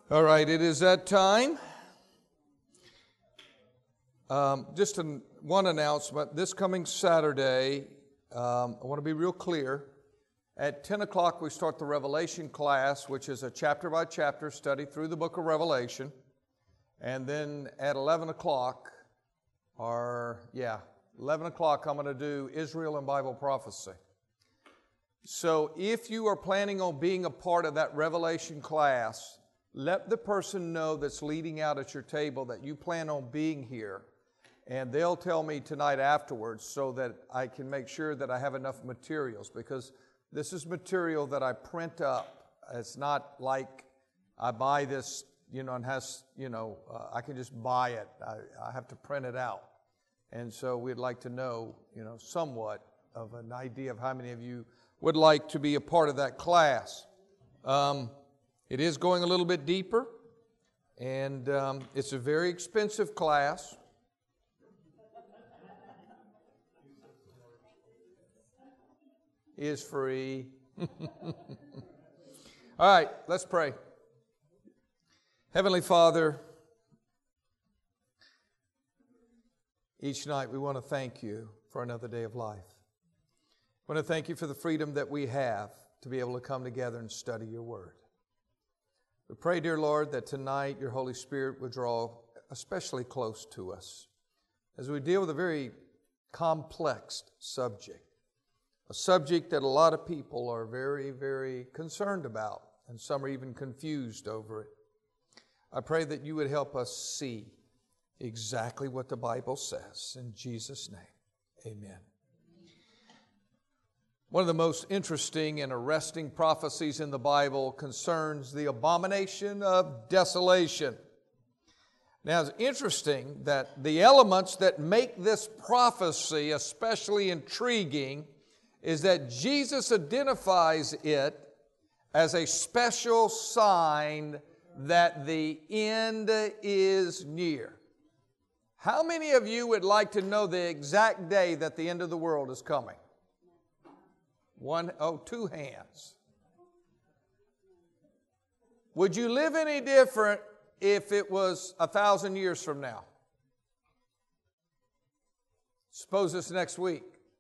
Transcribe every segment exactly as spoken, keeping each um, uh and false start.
All right, it is that time. Um, just an, one announcement. This coming Saturday, um, I want to be real clear. At ten o'clock, we start the Revelation class, which is a chapter-by-chapter study through the book of Revelation. And then at eleven o'clock, or yeah, eleven o'clock, I'm going to do Israel and Bible prophecy. So if you are planning on being a part of that Revelation class, let the person know that's leading out at your table that you plan on being here. And they'll tell me tonight afterwards so that I can make sure that I have enough materials, because this is material that I print up. It's not like I buy this, you know, and has, you know, uh, I can just buy it. I, I have to print it out. And so we'd like to know, you know, somewhat of an idea of how many of you would like to be a part of that class. Um, It is going a little bit deeper, and um, it's a very expensive class. It is free. All right, let's pray. Heavenly Father, each night we want to thank you for another day of life. We want to thank you for the freedom that we have to be able to come together and study your word. We pray, dear Lord, that tonight your Holy Spirit would draw especially close to us as we deal with a very complex subject, a subject that a lot of people are very, very concerned about, and some are even confused over it. I pray that you would help us see exactly what the Bible says. In Jesus' name, amen. One of the most interesting and arresting prophecies in the Bible concerns the abomination of desolation. Now, it's interesting that the elements that make this prophecy especially intriguing is that Jesus identifies it as a special sign that the end is near. How many of you would like to know the exact day that the end of the world is coming? One, oh, two hands. Would you live any different if it was a thousand years from now? Suppose it's next week.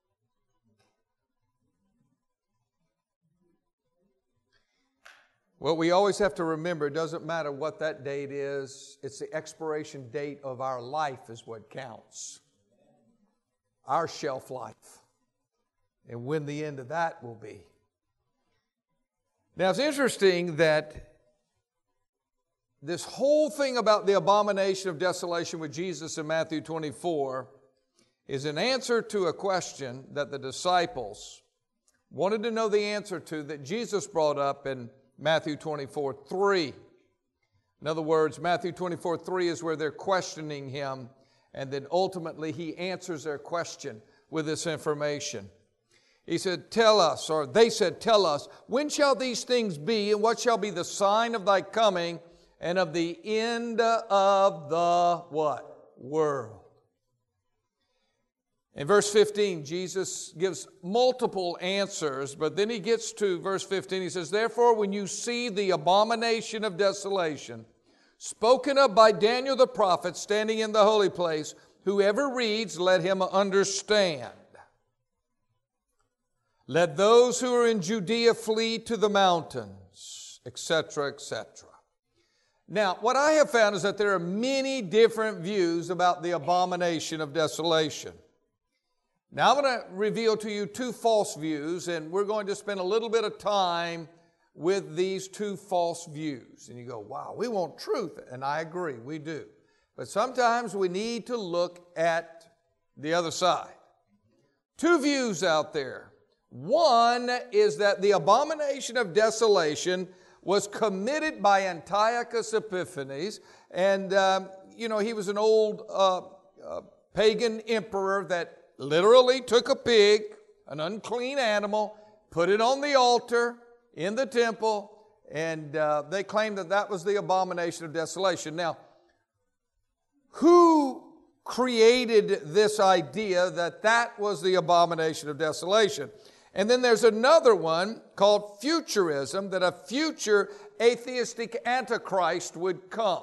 Well, we always have to remember, it doesn't matter what that date is. It's the expiration date of our life is what counts. Our shelf life. And when the end of that will be. Now, it's interesting that this whole thing about the abomination of desolation with Jesus in Matthew twenty-four is an answer to a question that the disciples wanted to know the answer to that Jesus brought up in Matthew twenty-four three. In other words, Matthew twenty-four three is where they're questioning him, and then ultimately he answers their question with this information. He said, tell us, or they said, tell us, when shall these things be, and what shall be the sign of thy coming and of the end of the what? World. In verse fifteen, Jesus gives multiple answers, but then he gets to verse fifteen. He says, therefore, when you see the abomination of desolation, spoken of by Daniel the prophet, standing in the holy place, whoever reads, let him understand. Let those who are in Judea flee to the mountains, et cetera, et cetera. Now, what I have found is that there are many different views about the abomination of desolation. Now, I'm going to reveal to you two false views, and we're going to spend a little bit of time with these two false views. And you go, wow, we want truth. And I agree, we do. But sometimes we need to look at the other side. Two views out there. One is that the abomination of desolation was committed by Antiochus Epiphanes. And, um, you know, he was an old uh, uh, pagan emperor that literally took a pig, an unclean animal, put it on the altar in the temple, and uh, they claimed that that was the abomination of desolation. Now, who created this idea that that was the abomination of desolation? And then there's another one called futurism, that a future atheistic antichrist would come.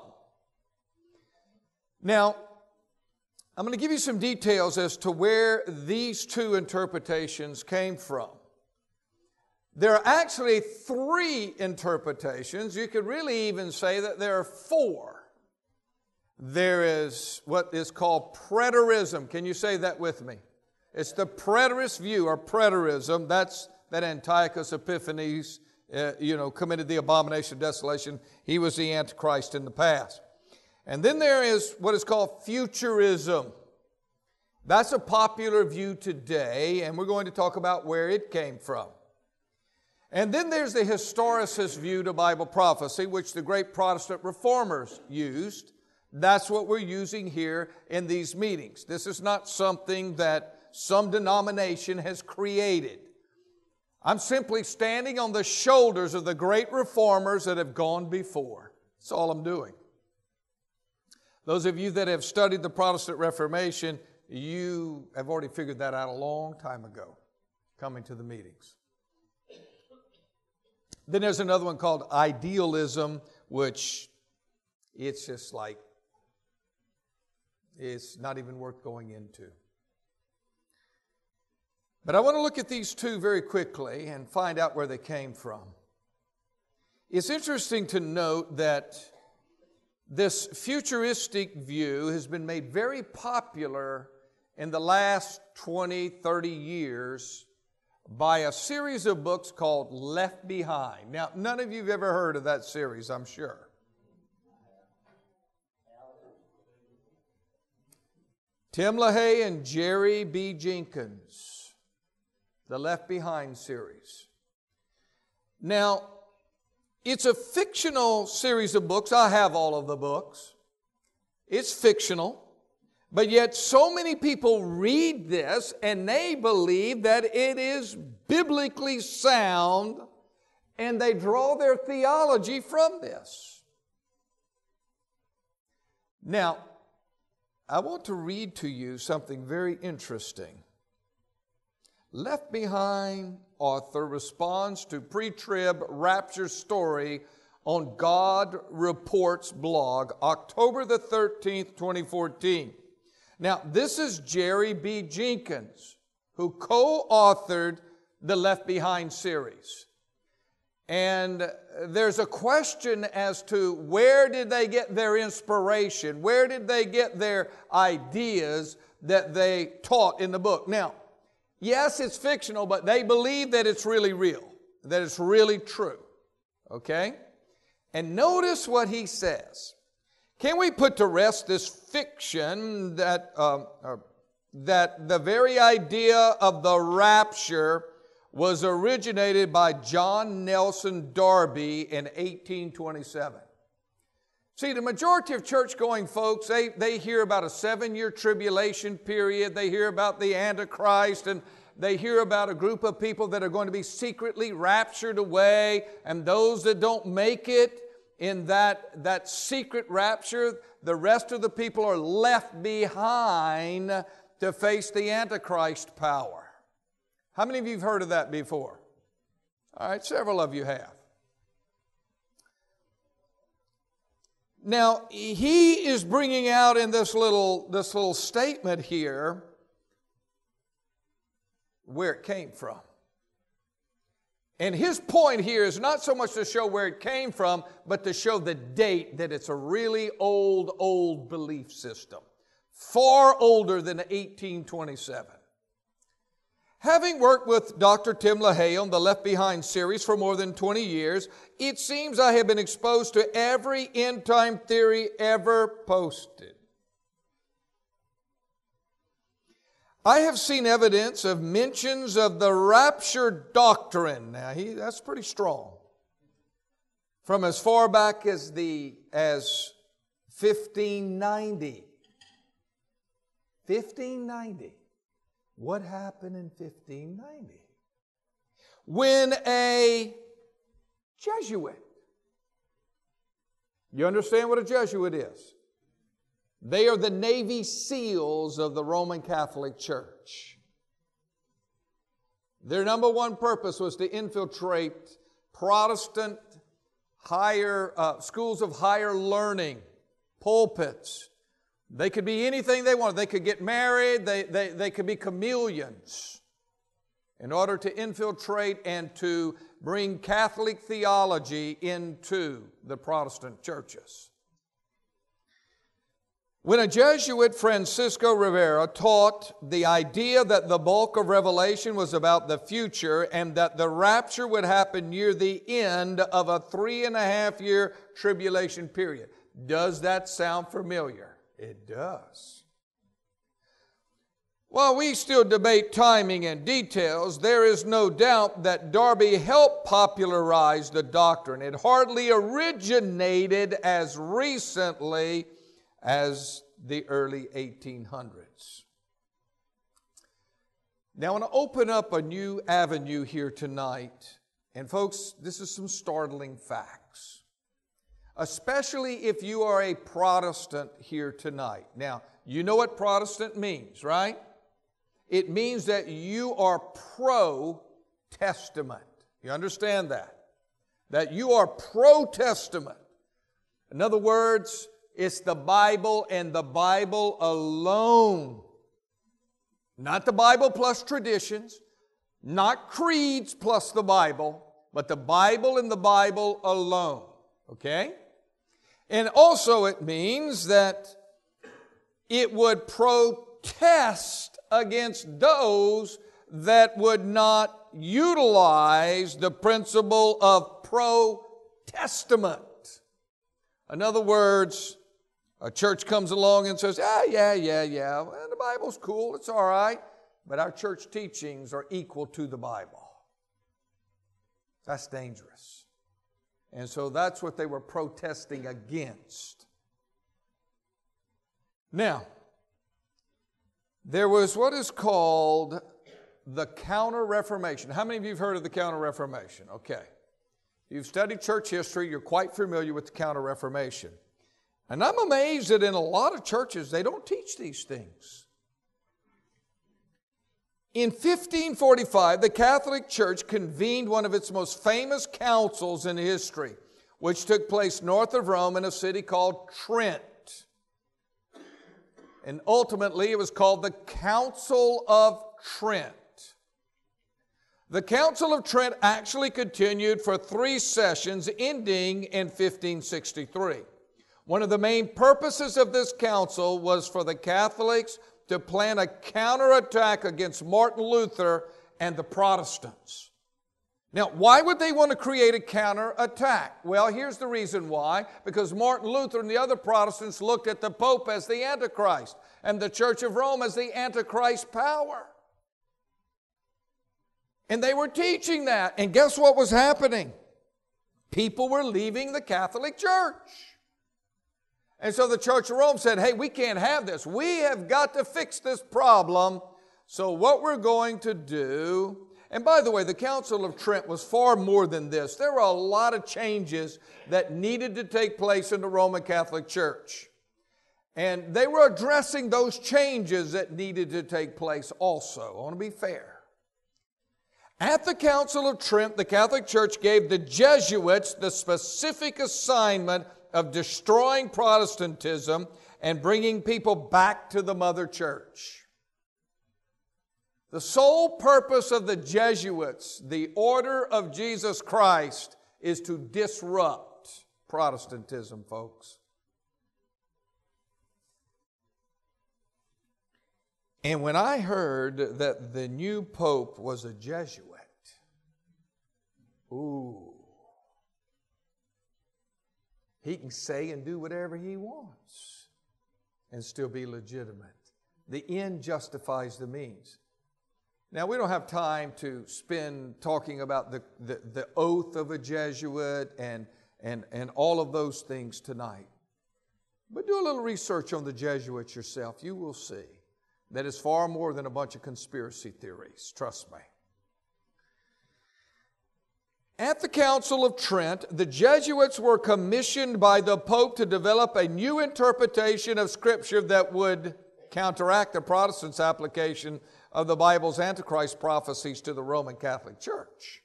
Now, I'm going to give you some details as to where these two interpretations came from. There are actually three interpretations. You could really even say that there are four. There is what is called preterism. Can you say that with me? It's the preterist view, or preterism. That's that Antiochus Epiphanes, uh, you know, committed the abomination of desolation. He was the Antichrist in the past. And then there is what is called futurism. That's a popular view today, and we're going to talk about where it came from. And then there's the historicist view to Bible prophecy, which the great Protestant reformers used. That's what we're using here in these meetings. This is not something that some denomination has created. I'm simply standing on the shoulders of the great reformers that have gone before. That's all I'm doing. Those of you that have studied the Protestant Reformation, you have already figured that out a long time ago, coming to the meetings. Then there's another one called idealism, which it's just like, it's not even worth going into. But I want to look at these two very quickly and find out where they came from. It's interesting to note that this futuristic view has been made very popular in the last twenty, thirty years by a series of books called Left Behind. Now, none of you have ever heard of that series, I'm sure. Tim LaHaye and Jerry B. Jenkins, the Left Behind series. Now, it's a fictional series of books. I have all of the books. It's fictional. But yet so many people read this and they believe that it is biblically sound, and they draw their theology from this. Now, I want to read to you something very interesting. Left Behind author responds to pre-trib rapture story on God Reports blog, October the thirteenth, twenty fourteen. Now, this is Jerry B. Jenkins, who co-authored the Left Behind series. And there's a question as to where did they get their inspiration? Where did they get their ideas that they taught in the book? Now, yes, it's fictional, but they believe that it's really real, that it's really true. Okay? And notice what he says. Can we put to rest this fiction that, um, uh, that the very idea of the rapture was originated by John Nelson Darby in eighteen twenty-seven? See, the majority of church-going folks, they, they hear about a seven-year tribulation period. They hear about the Antichrist, and they hear about a group of people that are going to be secretly raptured away, and those that don't make it in that, that secret rapture, the rest of the people are left behind to face the Antichrist power. How many of you have heard of that before? All right, several of you have. Now, he is bringing out in this little, this little statement here where it came from. And his point here is not so much to show where it came from, but to show the date that it's a really old, old belief system. Far older than eighteen twenty-seven. Having worked with Doctor Tim LaHaye on the Left Behind series for more than twenty years, it seems I have been exposed to every end-time theory ever posted. I have seen evidence of mentions of the rapture doctrine. Now, he, that's pretty strong. From as far back as the as fifteen ninety. fifteen ninety. What happened in fifteen ninety? When a Jesuit, you understand what a Jesuit is? They are the Navy SEALs of the Roman Catholic Church. Their number one purpose was to infiltrate Protestant higher uh, schools of higher learning, pulpits. They could be anything they wanted. They could get married. They, they, they could be chameleons in order to infiltrate and to bring Catholic theology into the Protestant churches. When a Jesuit, Francisco Rivera, taught the idea that the bulk of Revelation was about the future and that the rapture would happen near the end of a three and a half year tribulation period. Does that sound familiar? It does. While we still debate timing and details, there is no doubt that Darby helped popularize the doctrine. It hardly originated as recently as the early eighteen hundreds. Now I want to open up a new avenue here tonight. And folks, this is some startling facts. Especially if you are a Protestant here tonight. Now, you know what Protestant means, right? It means that you are pro-Testament. You understand that? That you are pro-Testament. In other words, it's the Bible and the Bible alone. Not the Bible plus traditions, not creeds plus the Bible, but the Bible and the Bible alone. Okay? And also it means that it would protest against those that would not utilize the principle of pro-testament. In other words, a church comes along and says, ah, yeah, yeah, yeah, well, the Bible's cool, it's all right, but our church teachings are equal to the Bible. That's dangerous. And so that's what they were protesting against. Now, there was what is called the Counter-Reformation. How many of you have heard of the Counter-Reformation? Okay. If you've studied church history, you're quite familiar with the Counter-Reformation. And I'm amazed that in a lot of churches, they don't teach these things. In fifteen forty-five, the Catholic Church convened one of its most famous councils in history, which took place north of Rome in a city called Trent. And ultimately, it was called the Council of Trent. The Council of Trent actually continued for three sessions, ending in fifteen sixty-three. One of the main purposes of this council was for the Catholics to plan a counterattack against Martin Luther and the Protestants. Now, why would they want to create a counterattack? Well, here's the reason why. Because Martin Luther and the other Protestants looked at the Pope as the Antichrist and the Church of Rome as the Antichrist power. And they were teaching that. And guess what was happening? People were leaving the Catholic Church. And so the Church of Rome said, hey, we can't have this. We have got to fix this problem. So what we're going to do, and by the way, the Council of Trent was far more than this. There were a lot of changes that needed to take place in the Roman Catholic Church. And they were addressing those changes that needed to take place also. I want to be fair. At the Council of Trent, the Catholic Church gave the Jesuits the specific assignment of destroying Protestantism and bringing people back to the mother church. The sole purpose of the Jesuits, the order of Jesus Christ, is to disrupt Protestantism, folks. And when I heard that the new pope was a Jesuit, ooh, he can say and do whatever he wants and still be legitimate. The end justifies the means. Now, we don't have time to spend talking about the, the, the oath of a Jesuit and, and, and all of those things tonight. But do a little research on the Jesuits yourself. You will see that it's far more than a bunch of conspiracy theories. Trust me. At the Council of Trent, the Jesuits were commissioned by the Pope to develop a new interpretation of Scripture that would counteract the Protestants' application of the Bible's Antichrist prophecies to the Roman Catholic Church.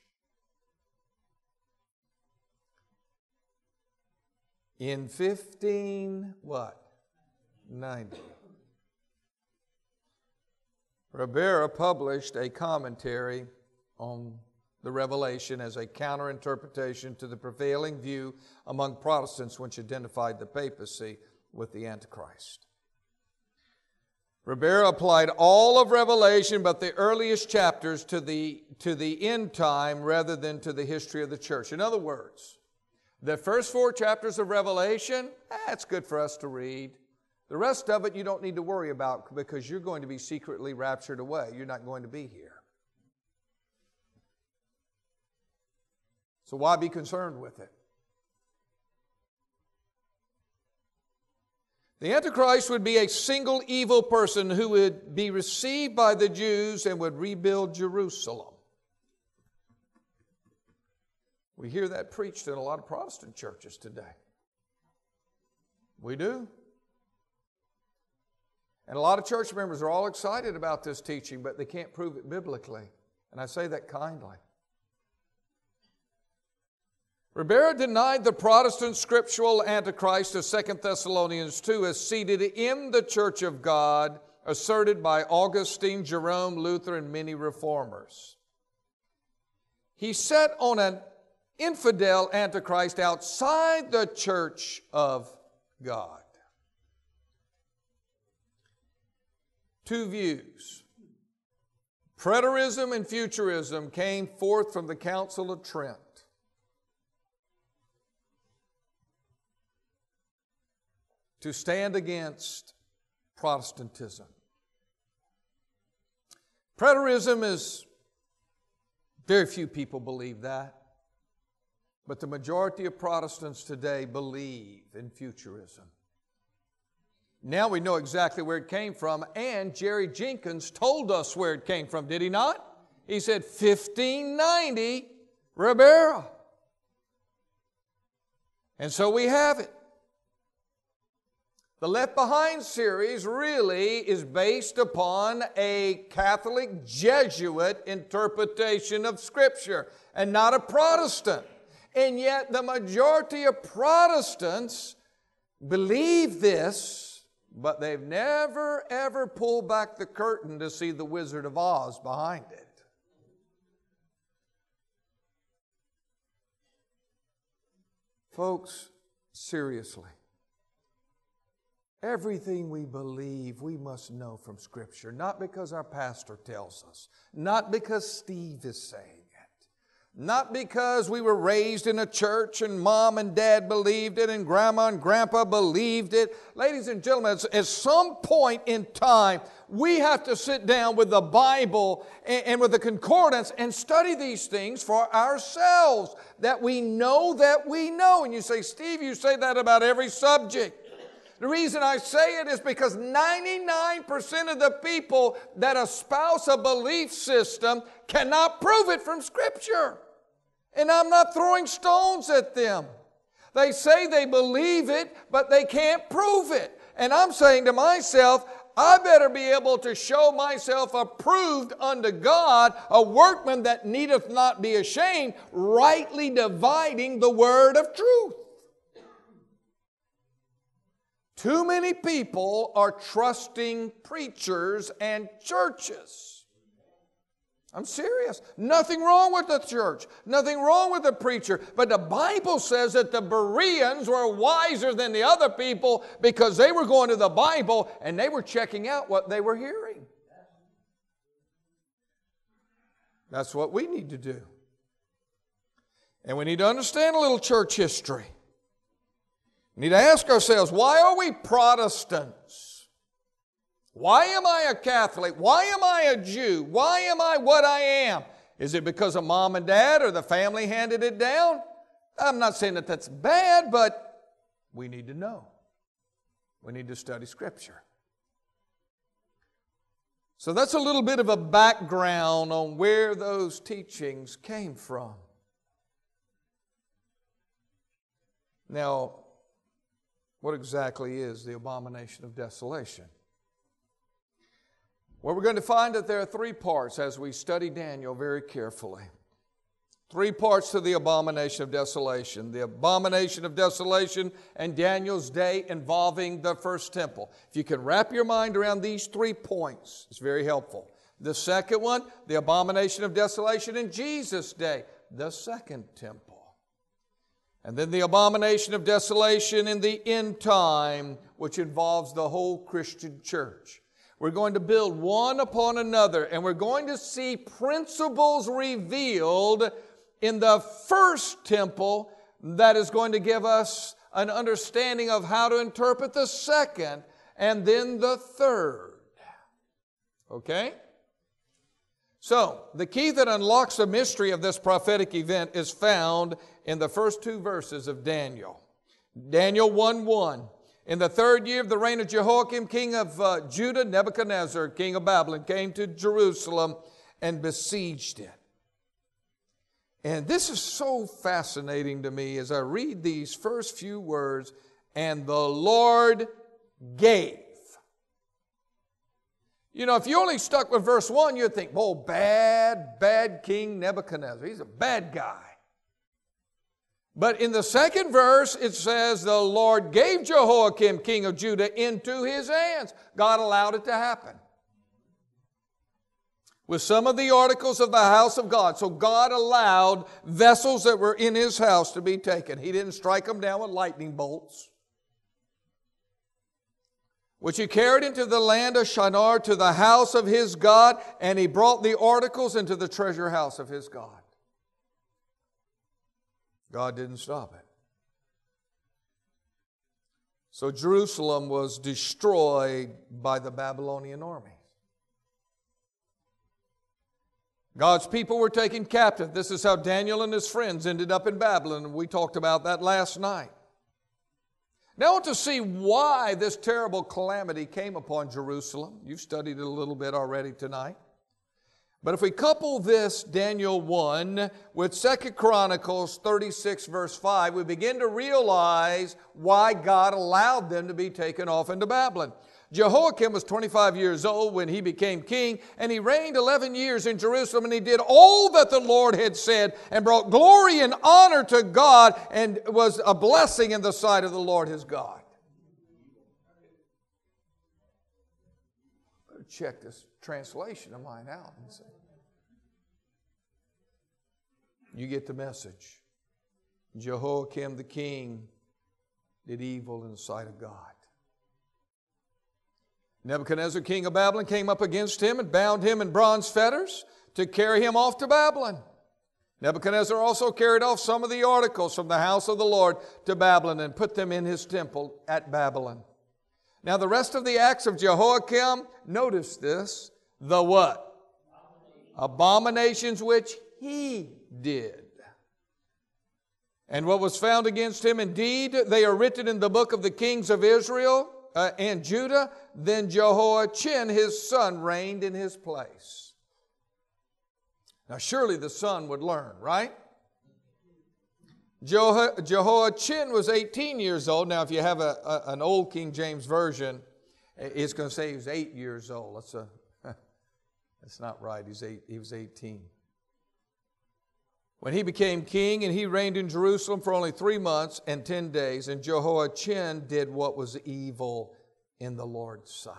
In fifteen, what? ninety. Ribera published a commentary on the Revelation as a counter-interpretation to the prevailing view among Protestants which identified the papacy with the Antichrist. Ribera applied all of Revelation but the earliest chapters to the, to the end time rather than to the history of the church. In other words, the first four chapters of Revelation, that's good for us to read. The rest of it you don't need to worry about because you're going to be secretly raptured away. You're not going to be here. So why be concerned with it? The Antichrist would be a single evil person who would be received by the Jews and would rebuild Jerusalem. We hear that preached in a lot of Protestant churches today. We do. And a lot of church members are all excited about this teaching, but they can't prove it biblically. And I say that kindly. Ribera denied the Protestant scriptural Antichrist of Second Thessalonians two as seated in the Church of God, asserted by Augustine, Jerome, Luther, and many reformers. He set on an infidel Antichrist outside the Church of God. Two views. Preterism and futurism came forth from the Council of Trent. To stand against Protestantism. Preterism is, very few people believe that, but the majority of Protestants today believe in futurism. Now we know exactly where it came from, and Jerry Jenkins told us where it came from, did he not? He said fifteen ninety Ribera. And so we have it. The Left Behind series really is based upon a Catholic Jesuit interpretation of Scripture and not a Protestant. And yet the majority of Protestants believe this, but they've never ever pulled back the curtain to see the Wizard of Oz behind it. Folks, seriously. Everything we believe, we must know from Scripture. Not because our pastor tells us. Not because Steve is saying it. Not because we were raised in a church and mom and dad believed it and grandma and grandpa believed it. Ladies and gentlemen, at some point in time, we have to sit down with the Bible and with the concordance and study these things for ourselves. That we know that we know. And you say, Steve, you say that about every subject. The reason I say it is because ninety-nine percent of the people that espouse a belief system cannot prove it from Scripture. And I'm not throwing stones at them. They say they believe it, but they can't prove it. And I'm saying to myself, I better be able to show myself approved unto God, a workman that needeth not be ashamed, rightly dividing the word of truth. Too many people are trusting preachers and churches. I'm serious. Nothing wrong with the church. Nothing wrong with the preacher. But the Bible says that the Bereans were wiser than the other people because they were going to the Bible and they were checking out what they were hearing. That's what we need to do. And we need to understand a little church history. We need to ask ourselves, why are we Protestants? Why am I a Catholic? Why am I a Jew? Why am I what I am? Is it because of mom and dad or the family handed it down? I'm not saying that that's bad, but we need to know. We need to study Scripture. So that's a little bit of a background on where those teachings came from. Now, what exactly is the abomination of desolation? Well, we're going to find that there are three parts as we study Daniel very carefully. Three parts to the abomination of desolation. The abomination of desolation and Daniel's day involving the first temple. If you can wrap your mind around these three points, it's very helpful. The second one, the abomination of desolation in Jesus' day, the second temple. And then the abomination of desolation in the end time, which involves the whole Christian church. We're going to build one upon another, and we're going to see principles revealed in the first temple that is going to give us an understanding of how to interpret the second and then the third. Okay? So, the key that unlocks the mystery of this prophetic event is found in the first two verses of Daniel. Daniel one one. In the third year of the reign of Jehoiakim, king of uh, Judah, Nebuchadnezzar, king of Babylon, came to Jerusalem and besieged it. And this is so fascinating to me as I read these first few words, and the Lord gave. You know, if you only stuck with verse one, you'd think, oh, bad, bad King Nebuchadnezzar. He's a bad guy. But in the second verse, it says, the Lord gave Jehoiakim, king of Judah, into his hands. God allowed it to happen. With some of the articles of the house of God. So God allowed vessels that were in his house to be taken. He didn't strike them down with lightning bolts. Which he carried into the land of Shinar to the house of his God, and he brought the articles into the treasure house of his God. God didn't stop it. So Jerusalem was destroyed by the Babylonian army. God's people were taken captive. This is how Daniel and his friends ended up in Babylon, and we talked about that last night. Now I want to see why this terrible calamity came upon Jerusalem. You've studied it a little bit already tonight. But if we couple this, Daniel one, with Second Chronicles thirty-six, verse five, we begin to realize why God allowed them to be taken off into Babylon. Jehoiakim was twenty-five years old when he became king, and he reigned eleven years in Jerusalem, and he did all that the Lord had said, and brought glory and honor to God, and was a blessing in the sight of the Lord his God. Better check this translation of mine out. You get the message. Jehoiakim the king did evil in the sight of God. Nebuchadnezzar, king of Babylon, came up against him and bound him in bronze fetters to carry him off to Babylon. Nebuchadnezzar also carried off some of the articles from the house of the Lord to Babylon and put them in his temple at Babylon. Now the rest of the acts of Jehoiakim, notice this, the what? Abominations which he did. And what was found against him, indeed, they are written in the book of the kings of Israel uh, and Judah. Then Jehoiachin, his son, reigned in his place. Now surely the son would learn, right? Jeho- Jehoiachin was eighteen years old. Now if you have a, a, an old King James version, it's going to say he was eight years old. That's, a, that's not right. He's eight, he was eighteen. When he became king, and he reigned in Jerusalem for only three months and ten days, and Jehoiachin did what was evil in the Lord's sight.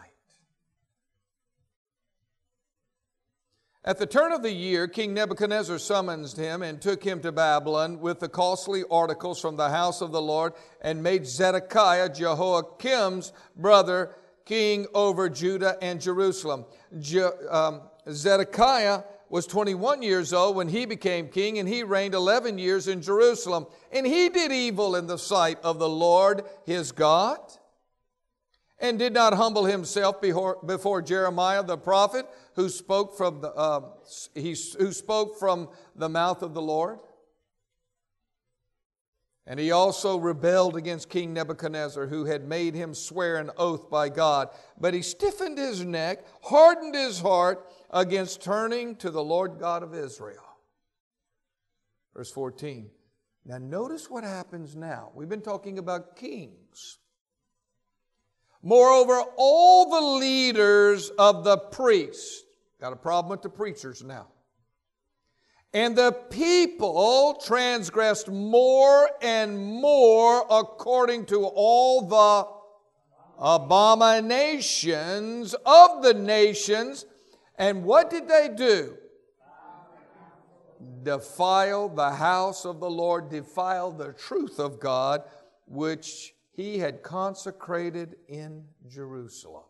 At the turn of the year, King Nebuchadnezzar summoned him and took him to Babylon with the costly articles from the house of the Lord, and made Zedekiah, Jehoiakim's brother, king over Judah and Jerusalem. Je, um, Zedekiah was twenty-one years old when he became king, and he reigned eleven years in Jerusalem. And he did evil in the sight of the Lord his God, and did not humble himself before, before Jeremiah the prophet, who spoke from the uh, he, who spoke from the mouth of the Lord. And he also rebelled against King Nebuchadnezzar, who had made him swear an oath by God. But he stiffened his neck, hardened his heart against turning to the Lord God of Israel. Verse fourteen. Now notice what happens now. We've been talking about kings. Moreover, all the leaders of the priests, got a problem with the preachers now, and the people transgressed more and more according to all the abominations of the nations. And what did they do? Defile the house of the Lord, defile the truth of God, which He had consecrated in Jerusalem.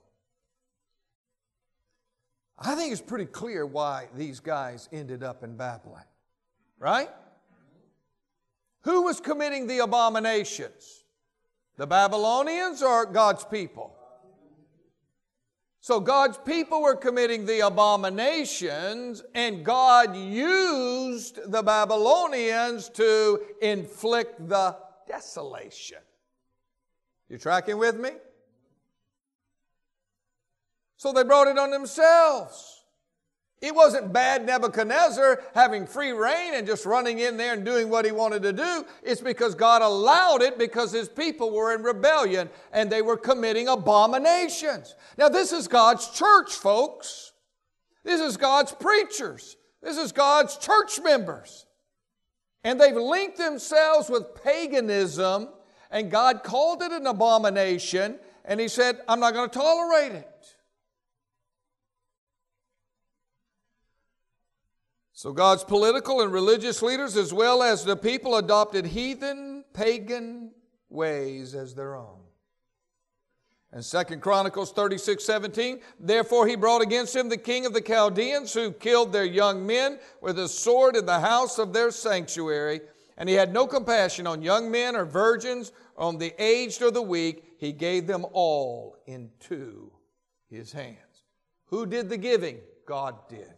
I think it's pretty clear why these guys ended up in Babylon, right? Who was committing the abominations? The Babylonians or God's people? So God's people were committing the abominations, and God used the Babylonians to inflict the desolation. You tracking with me? So they brought it on themselves. It wasn't bad Nebuchadnezzar having free reign and just running in there and doing what he wanted to do. It's because God allowed it because His people were in rebellion and they were committing abominations. Now this is God's church, folks. This is God's preachers. This is God's church members. And they've linked themselves with paganism, and God called it an abomination, and He said, I'm not going to tolerate it. So God's political and religious leaders, as well as the people, adopted heathen, pagan ways as their own. And Second Chronicles thirty-six seventeen, therefore He brought against him the king of the Chaldeans, who killed their young men with a sword in the house of their sanctuary. And He had no compassion on young men or virgins, on the aged or the weak. He gave them all into His hands. Who did the giving? God did.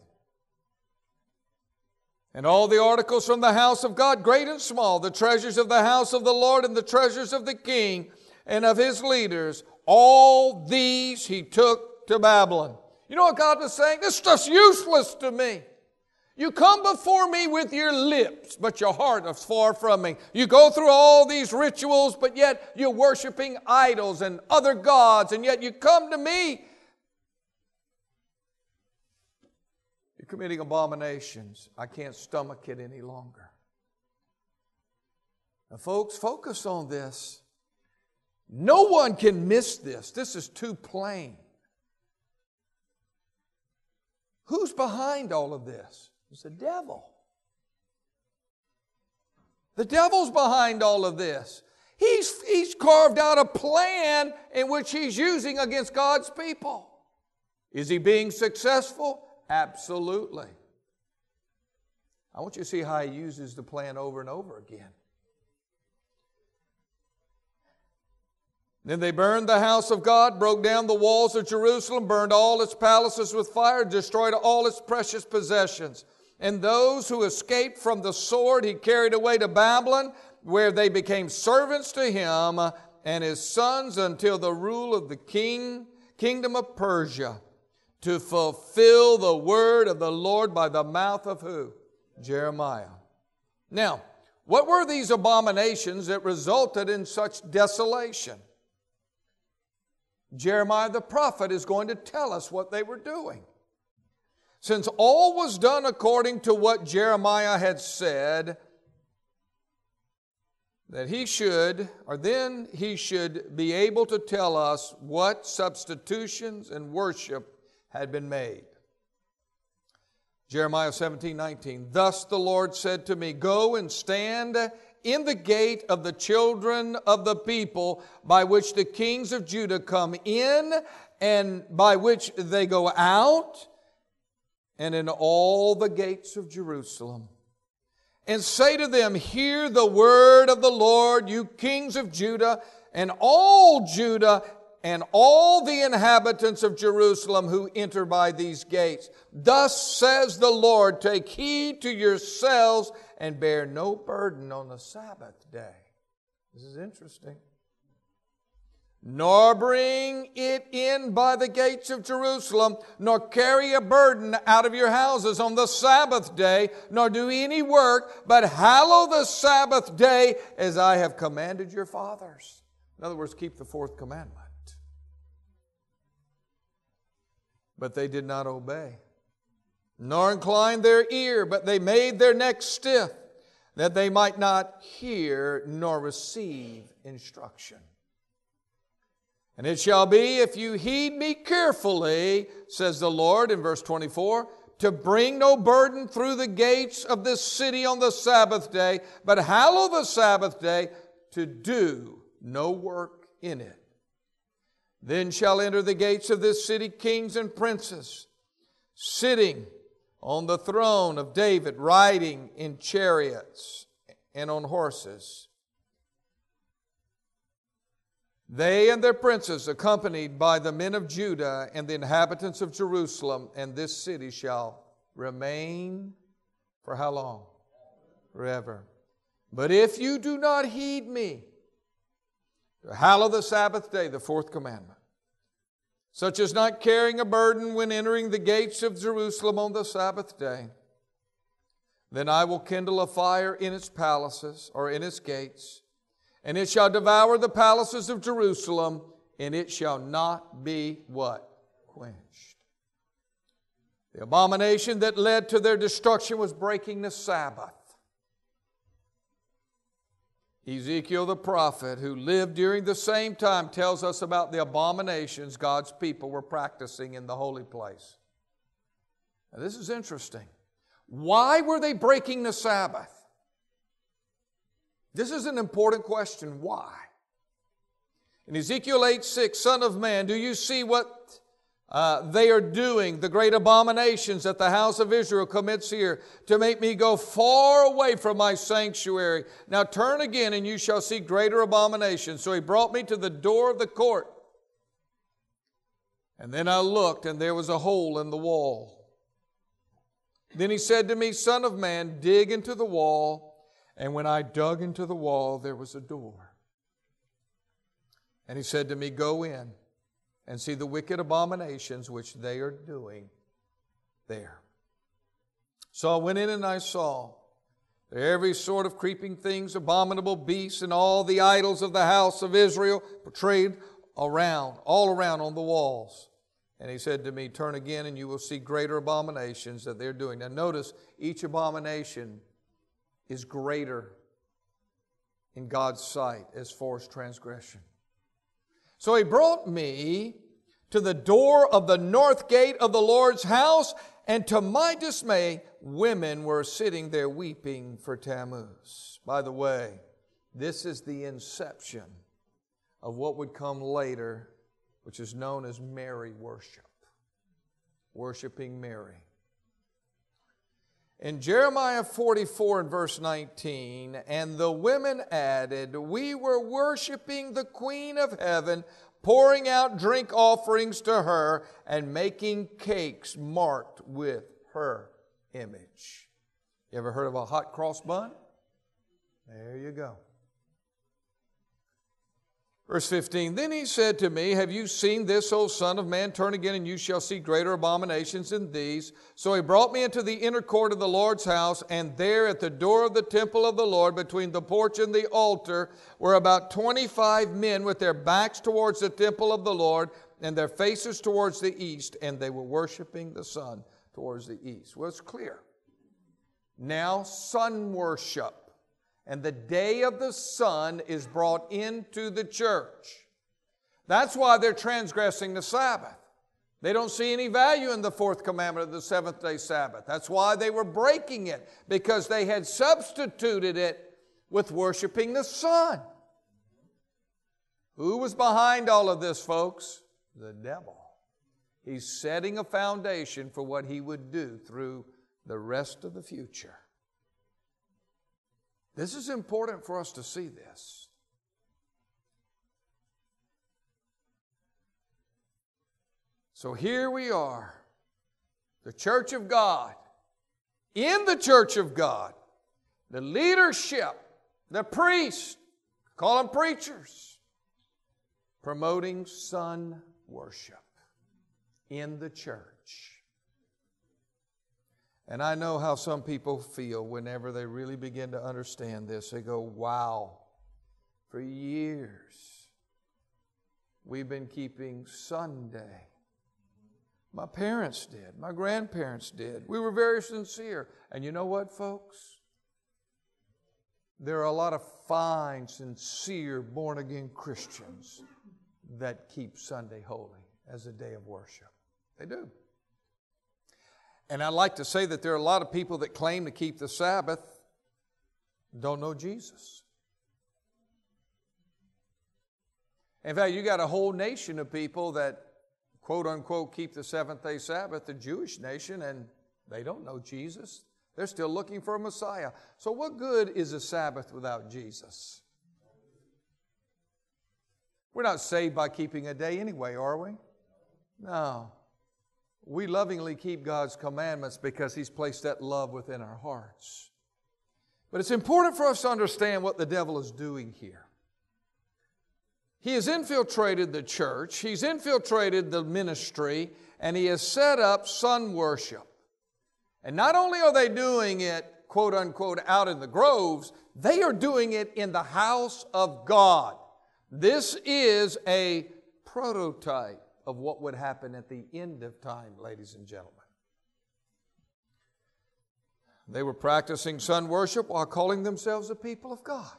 And all the articles from the house of God, great and small, the treasures of the house of the Lord and the treasures of the king and of his leaders, all these He took to Babylon. You know what God was saying? This stuff's useless to me. You come before me with your lips, but your heart is far from me. You go through all these rituals, but yet you're worshiping idols and other gods, and yet you come to me. You're committing abominations. I can't stomach it any longer. Now, folks, focus on this. No one can miss this. This is too plain. Who's behind all of this? It's the devil. The devil's behind all of this. He's, he's carved out a plan in which he's using against God's people. Is he being successful? Absolutely. I want you to see how he uses the plan over and over again. Then they burned the house of God, broke down the walls of Jerusalem, burned all its palaces with fire, destroyed all its precious possessions. And those who escaped from the sword He carried away to Babylon, where they became servants to him and his sons until the rule of the king, kingdom of Persia, to fulfill the word of the Lord by the mouth of who? Jeremiah. Now, what were these abominations that resulted in such desolation? Jeremiah the prophet is going to tell us what they were doing. Since all was done according to what Jeremiah had said, that he should, or then he should be able to tell us what substitutions and worship had been made. Jeremiah seventeen nineteen, thus the Lord said to me, go and stand in the gate of the children of the people, by which the kings of Judah come in, and by which they go out, and in all the gates of Jerusalem. And say to them, hear the word of the Lord, you kings of Judah, and all Judah, and all the inhabitants of Jerusalem who enter by these gates. Thus says the Lord, take heed to yourselves and bear no burden on the Sabbath day. This is interesting. Nor bring it in by the gates of Jerusalem, nor carry a burden out of your houses on the Sabbath day, nor do any work, but hallow the Sabbath day as I have commanded your fathers. In other words, keep the fourth commandment. but they did not obey, nor incline their ear, but they made their necks stiff, that they might not hear nor receive instruction. And it shall be, if you heed me carefully, says the Lord in verse twenty-four, to bring no burden through the gates of this city on the Sabbath day, but hallow the Sabbath day, to do no work in it. Then shall enter the gates of this city kings and princes, sitting on the throne of David, riding in chariots and on horses. They and their princes, accompanied by the men of Judah and the inhabitants of Jerusalem, and this city shall remain for how long? Forever. But if you do not heed me, to hallow the Sabbath day, the fourth commandment, such as not carrying a burden when entering the gates of Jerusalem on the Sabbath day, then I will kindle a fire in its palaces or in its gates, and it shall devour the palaces of Jerusalem, and it shall not be what? Quenched. The abomination that led to their destruction was breaking the Sabbath. Ezekiel the prophet, who lived during the same time, tells us about the abominations God's people were practicing in the holy place. Now, this is interesting. Why were they breaking the Sabbath? This is an important question. Why? In Ezekiel eight six, Son of man, do you see what uh, they are doing, the great abominations that the house of Israel commits here, to make me go far away from my sanctuary? Now turn again, and you shall see greater abominations. So he brought me to the door of the court. And then I looked, and there was a hole in the wall. Then he said to me, Son of man, dig into the wall. And when I dug into the wall, there was a door. And he said to me, go in and see the wicked abominations which they are doing there. So I went in and I saw there every sort of creeping things, abominable beasts, and all the idols of the house of Israel portrayed around, all around on the walls. And he said to me, turn again and you will see greater abominations that they're doing. Now notice, each abomination is greater in God's sight as far as transgression. So he brought me to the door of the north gate of the Lord's house, and to my dismay, women were sitting there weeping for Tammuz. By the way, this is the inception of what would come later, which is known as Mary worship. Worshiping Mary. In Jeremiah forty-four and verse nineteen, and the women added, we were worshiping the Queen of Heaven, pouring out drink offerings to her, and making cakes marked with her image. You ever heard of a hot cross bun? There you go. Verse fifteen, then he said to me, have you seen this, O son of man? Turn again and you shall see greater abominations than these. So he brought me into the inner court of the Lord's house, and there at the door of the temple of the Lord, between the porch and the altar, were about twenty-five men with their backs towards the temple of the Lord and their faces towards the east, and they were worshiping the sun towards the east. Well, it's clear. Now sun worship and the day of the sun is brought into the church. That's why they're transgressing the Sabbath. They don't see any value in the fourth commandment of the seventh day Sabbath. That's why they were breaking it, because they had substituted it with worshiping the sun. Who was behind all of this, folks? The devil. He's setting a foundation for what he would do through the rest of the future. This is important for us to see this. So here we are, the church of God, in the church of God, the leadership, the priests, call them preachers, promoting sun worship in the church. And I know how some people feel whenever they really begin to understand this. They go, wow, for years we've been keeping Sunday. My parents did. My grandparents did. We were very sincere. And you know what, folks? There are a lot of fine, sincere, born-again Christians that keep Sunday holy as a day of worship. They do. And I'd like to say that there are a lot of people that claim to keep the Sabbath, don't know Jesus. In fact, you got a whole nation of people that quote unquote keep the seventh day Sabbath, the Jewish nation, and they don't know Jesus. They're still looking for a Messiah. So what good is a Sabbath without Jesus? We're not saved by keeping a day anyway, are we? No. We lovingly keep God's commandments because He's placed that love within our hearts. But it's important for us to understand what the devil is doing here. He has infiltrated the church, he's infiltrated the ministry, and he has set up sun worship. And not only are they doing it, quote unquote, out in the groves, they are doing it in the house of God. This is a prototype of what would happen at the end of time, ladies and gentlemen. They were practicing sun worship while calling themselves the people of God.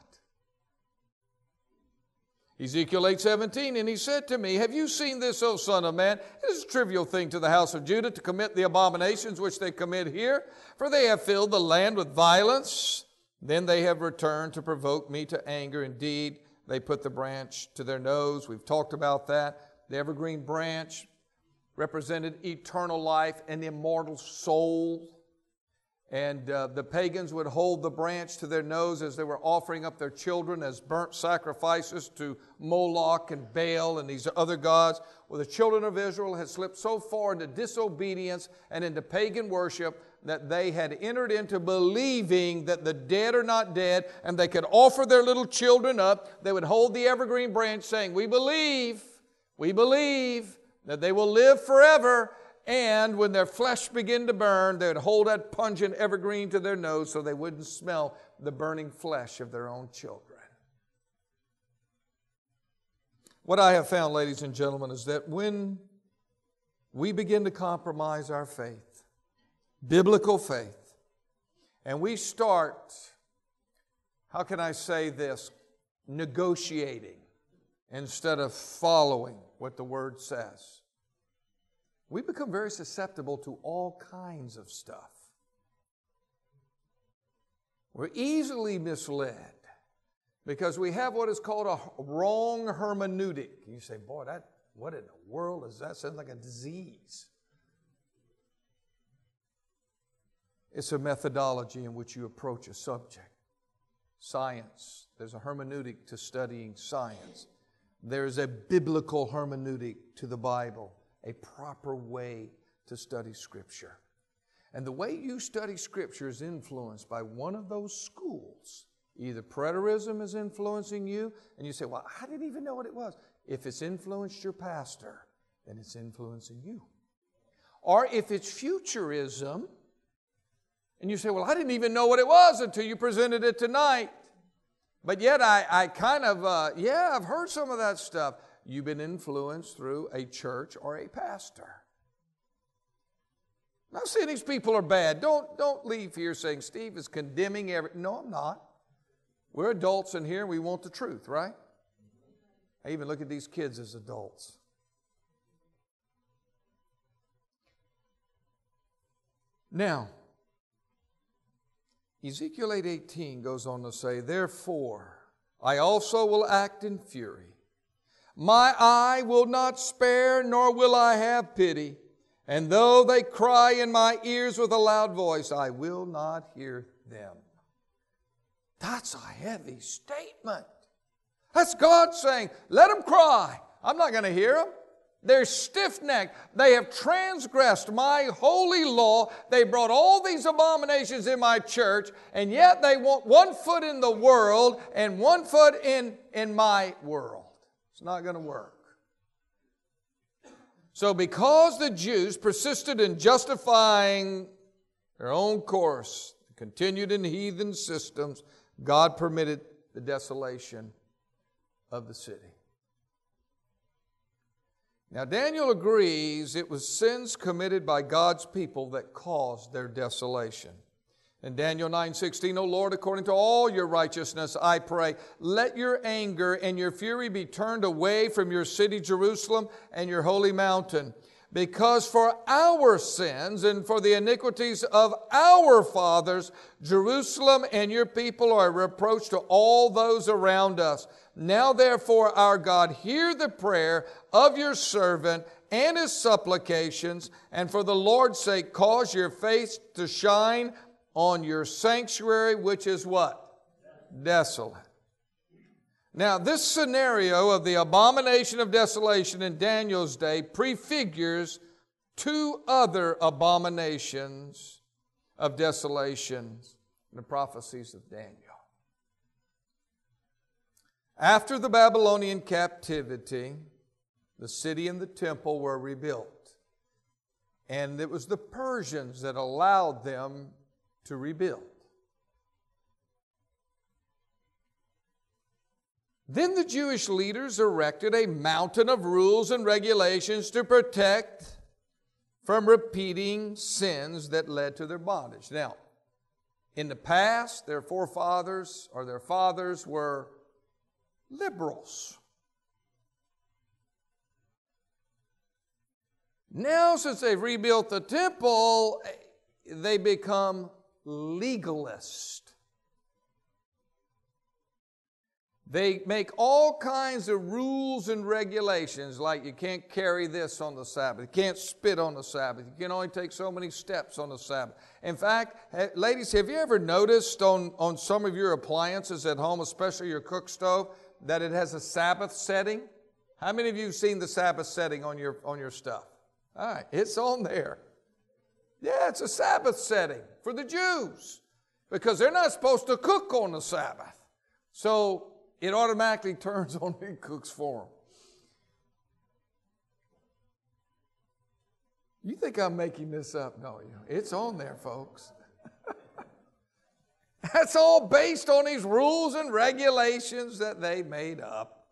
Ezekiel eight seventeen, and he said to me, have you seen this, O son of man? It is a trivial thing to the house of Judah to commit the abominations which they commit here, for they have filled the land with violence. Then they have returned to provoke me to anger. Indeed, they put the branch to their nose. We've talked about that. The evergreen branch represented eternal life, an immortal soul. And uh, the pagans would hold the branch to their nose as they were offering up their children as burnt sacrifices to Moloch and Baal and these other gods. Well, the children of Israel had slipped so far into disobedience and into pagan worship that they had entered into believing that the dead are not dead and they could offer their little children up. They would hold the evergreen branch saying, we believe, we believe that they will live forever. And when their flesh began to burn, they would hold that pungent evergreen to their nose so they wouldn't smell the burning flesh of their own children. What I have found, ladies and gentlemen, is that when we begin to compromise our faith, biblical faith, and we start, how can I say this, negotiating instead of following what the Word says, we become very susceptible to all kinds of stuff. We're easily misled because we have what is called a wrong hermeneutic. You say, boy, that what in the world is that? Sounds like a disease. It's a methodology in which you approach a subject. Science. There's a hermeneutic to studying science. There's a biblical hermeneutic to the Bible. A proper way to study Scripture. And the way you study Scripture is influenced by one of those schools. Either preterism is influencing you, and you say, well, I didn't even know what it was. If it's influenced your pastor, then it's influencing you. Or if it's futurism, and you say, well, I didn't even know what it was until you presented it tonight. But yet I, I kind of, uh, yeah, I've heard some of that stuff. You've been influenced through a church or a pastor. I'm not saying these people are bad. Don't, don't leave here saying Steve is condemning every... No, I'm not. We're adults in here and we want the truth, right? I even look at these kids as adults. Now, Ezekiel eight eighteen goes on to say, therefore, I also will act in fury. My eye will not spare, nor will I have pity. And though they cry in my ears with a loud voice, I will not hear them. That's a heavy statement. That's God saying, let them cry. I'm not going to hear them. They're stiff-necked. They have transgressed my holy law. They brought all these abominations in my church, and yet they want one foot in the world and one foot in, in my world. It's not going to work. So because the Jews persisted in justifying their own course, continued in heathen systems, God permitted the desolation of the city. Now Daniel agrees it was sins committed by God's people that caused their desolation. In Daniel nine sixteen, O Lord, according to all your righteousness, I pray, let your anger and your fury be turned away from your city Jerusalem and your holy mountain. Because for our sins and for the iniquities of our fathers, Jerusalem and your people are a reproach to all those around us. Now therefore, our God, hear the prayer of your servant and his supplications, and for the Lord's sake, cause your face to shine on your sanctuary, which is what? Desolate. Now, this scenario of the abomination of desolation in Daniel's day prefigures two other abominations of desolation in the prophecies of Daniel. After the Babylonian captivity, the city and the temple were rebuilt. And it was the Persians that allowed them to rebuild. Then the Jewish leaders erected a mountain of rules and regulations to protect from repeating sins that led to their bondage. Now, in the past, their forefathers or their fathers were liberals. Now, since they've rebuilt the temple, they become legalists. They make all kinds of rules and regulations, like you can't carry this on the Sabbath, you can't spit on the Sabbath, you can only take so many steps on the Sabbath. In fact, ladies, have you ever noticed on, on some of your appliances at home, especially your cook stove, that it has a Sabbath setting? How many of you have seen the Sabbath setting on your, on your stuff? All right, it's on there. Yeah, it's a Sabbath setting for the Jews because they're not supposed to cook on the Sabbath. So it automatically turns on and cooks for them. You think I'm making this up? No, it's on there, folks. That's all based on these rules and regulations that they made up.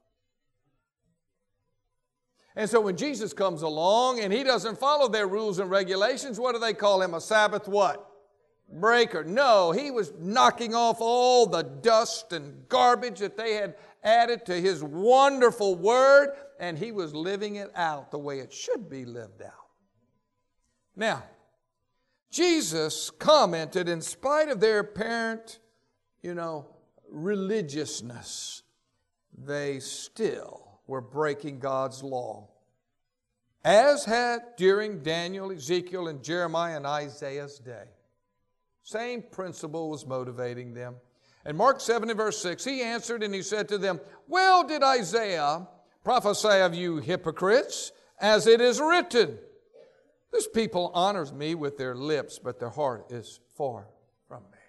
And so when Jesus comes along and he doesn't follow their rules and regulations, what do they call him? A Sabbath what? Breaker. No, he was knocking off all the dust and garbage that they had added to his wonderful word, and he was living it out the way it should be lived out. Now, Jesus commented, in spite of their apparent, you know, religiousness, they still were breaking God's law, as had during Daniel, Ezekiel, and Jeremiah and Isaiah's day. Same principle was motivating them. In Mark seven and verse six, he answered and he said to them, well did Isaiah prophesy of you hypocrites, as it is written, this people honors me with their lips, but their heart is far from me.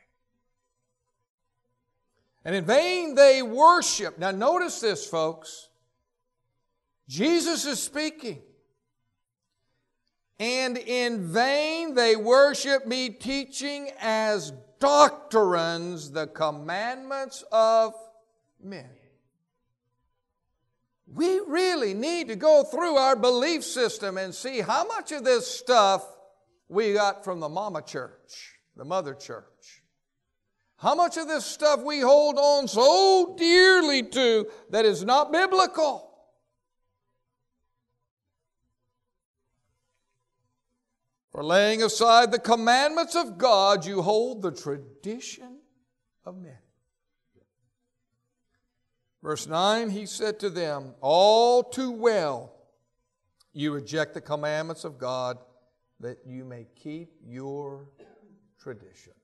And in vain they worship. Now notice this, folks. Jesus is speaking. And in vain they worship me, teaching as doctrines the commandments of men. We really need to go through our belief system and see how much of this stuff we got from the mama church, the mother church. How much of this stuff we hold on so dearly to that is not biblical. For laying aside the commandments of God, you hold the tradition of men. Verse nine, he said to them, all too well you reject the commandments of God that you may keep your traditions.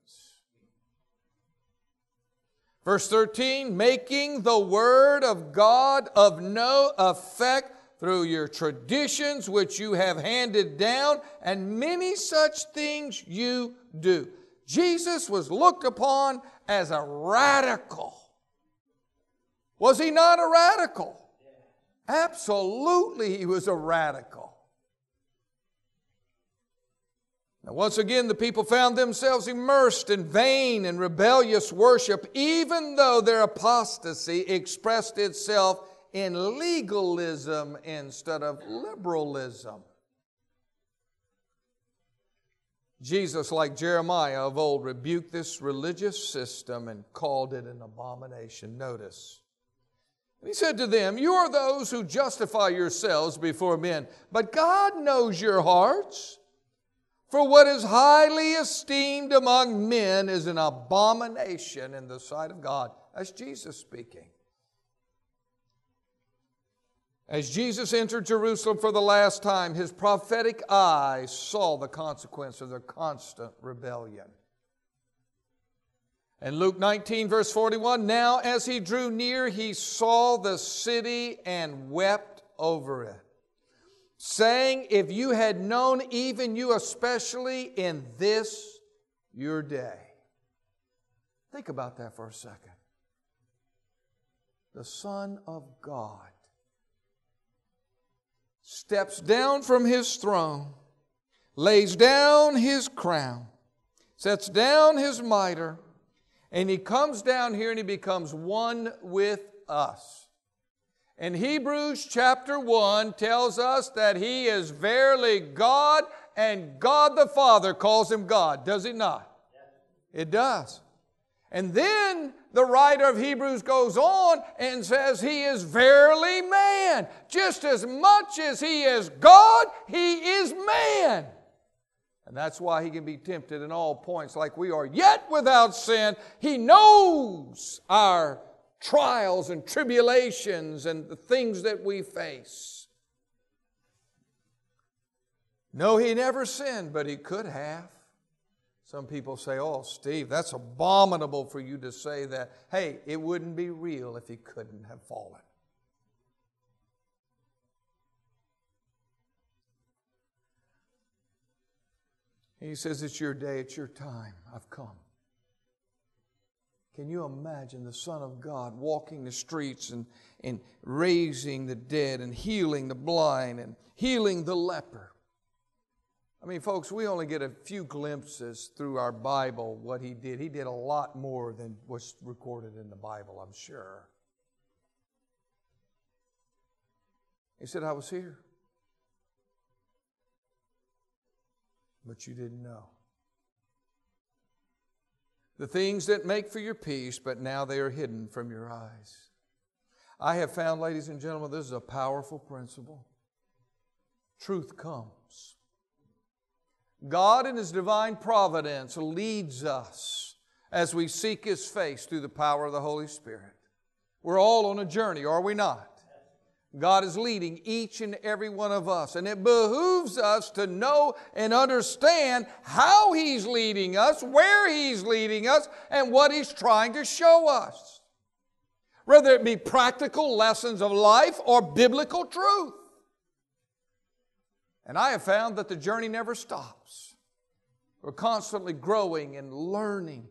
Verse thirteen, making the word of God of no effect through your traditions which you have handed down, and many such things you do. Jesus was looked upon as a radical. Was he not a radical? Absolutely, he was a radical. Now, once again, the people found themselves immersed in vain and rebellious worship, even though their apostasy expressed itself in legalism instead of liberalism. Jesus, like Jeremiah of old, rebuked this religious system and called it an abomination. Notice. He said to them, "You are those who justify yourselves before men, but God knows your hearts. For what is highly esteemed among men is an abomination in the sight of God." That's Jesus speaking. As Jesus entered Jerusalem for the last time, His prophetic eyes saw the consequence of their constant rebellion. In Luke nineteen, verse forty-one, "Now as He drew near, He saw the city and wept over it, saying, if you had known, even you especially, in this your day." Think about that for a second. The Son of God steps down from His throne, lays down His crown, sets down His mitre, and He comes down here and He becomes one with us. And Hebrews chapter one tells us that He is verily God, and God the Father calls Him God. Does it not? It does. And then the writer of Hebrews goes on and says He is verily man. Just as much as He is God, He is man. And that's why He can be tempted in all points like we are, yet without sin. He knows our trials and tribulations and the things that we face. No, He never sinned, but He could have. Some people say, "Oh, Steve, that's abominable for you to say that." Hey, it wouldn't be real if He couldn't have fallen. He says, "It's your day, it's your time. I've come." Can you imagine the Son of God walking the streets and, and raising the dead and healing the blind and healing the leper? I mean, folks, we only get a few glimpses through our Bible what He did. He did a lot more than was recorded in the Bible, I'm sure. He said, "I was here, but you didn't know. The things that make for your peace, but now they are hidden from your eyes." I have found, ladies and gentlemen, this is a powerful principle. Truth comes. God in His divine providence leads us as we seek His face through the power of the Holy Spirit. We're all on a journey, are we not? God is leading each and every one of us, and it behooves us to know and understand how He's leading us, where He's leading us, and what He's trying to show us. Whether it be practical lessons of life or biblical truth. And I have found that the journey never stops. We're constantly growing and learning.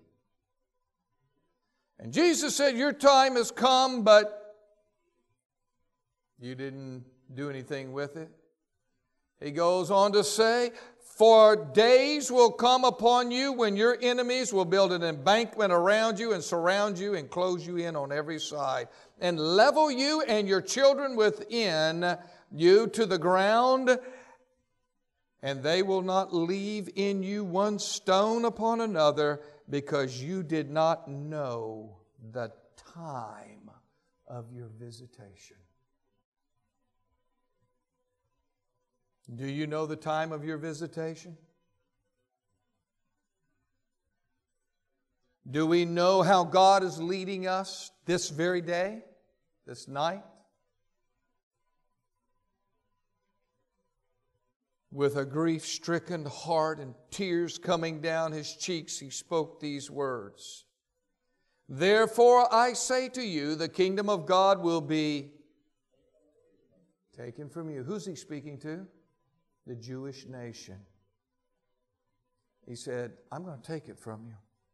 And Jesus said, "Your time has come, but you didn't do anything with it." He goes on to say, "For days will come upon you when your enemies will build an embankment around you and surround you and close you in on every side and level you and your children within you to the ground. And they will not leave in you one stone upon another, because you did not know the time of your visitation." Do you know the time of your visitation? Do we know how God is leading us this very day, this night? With a grief-stricken heart and tears coming down His cheeks, He spoke these words. "Therefore I say to you, the kingdom of God will be taken from you." Who's He speaking to? The Jewish nation. He said, "I'm going to take it from you.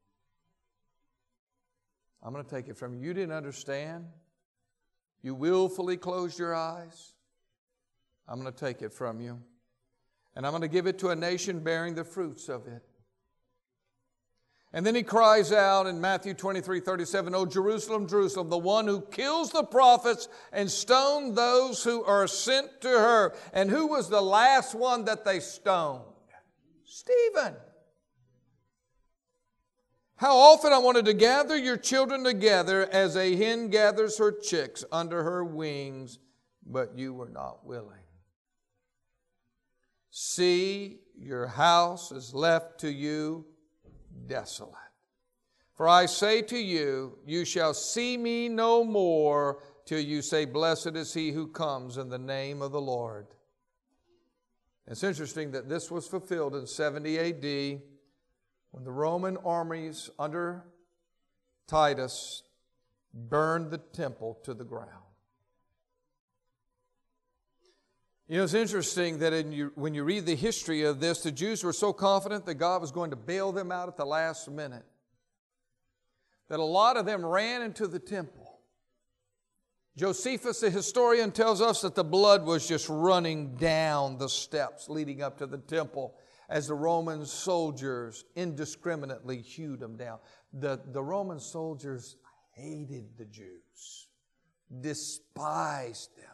I'm going to take it from you. You didn't understand. You willfully closed your eyes. I'm going to take it from you. And I'm going to give it to a nation bearing the fruits of it. And then he cries out in Matthew twenty-three thirty-seven, O Jerusalem, Jerusalem, the one who kills the prophets and stones those who are sent to her. And who was the last one that they stoned? Stephen. How often I wanted to gather your children together as a hen gathers her chicks under her wings, but you were not willing. See, your house is left to you desolate. For I say to you, you shall see me no more till you say, blessed is he who comes in the name of the Lord. It's interesting that this was fulfilled in seventy A D when the Roman armies under Titus burned the temple to the ground. You know, it's interesting that in you, when you read the history of this, the Jews were so confident that God was going to bail them out at the last minute that a lot of them ran into the temple. Josephus, the historian, tells us that the blood was just running down the steps leading up to the temple as the Roman soldiers indiscriminately hewed them down. The, the Roman soldiers hated the Jews, despised them.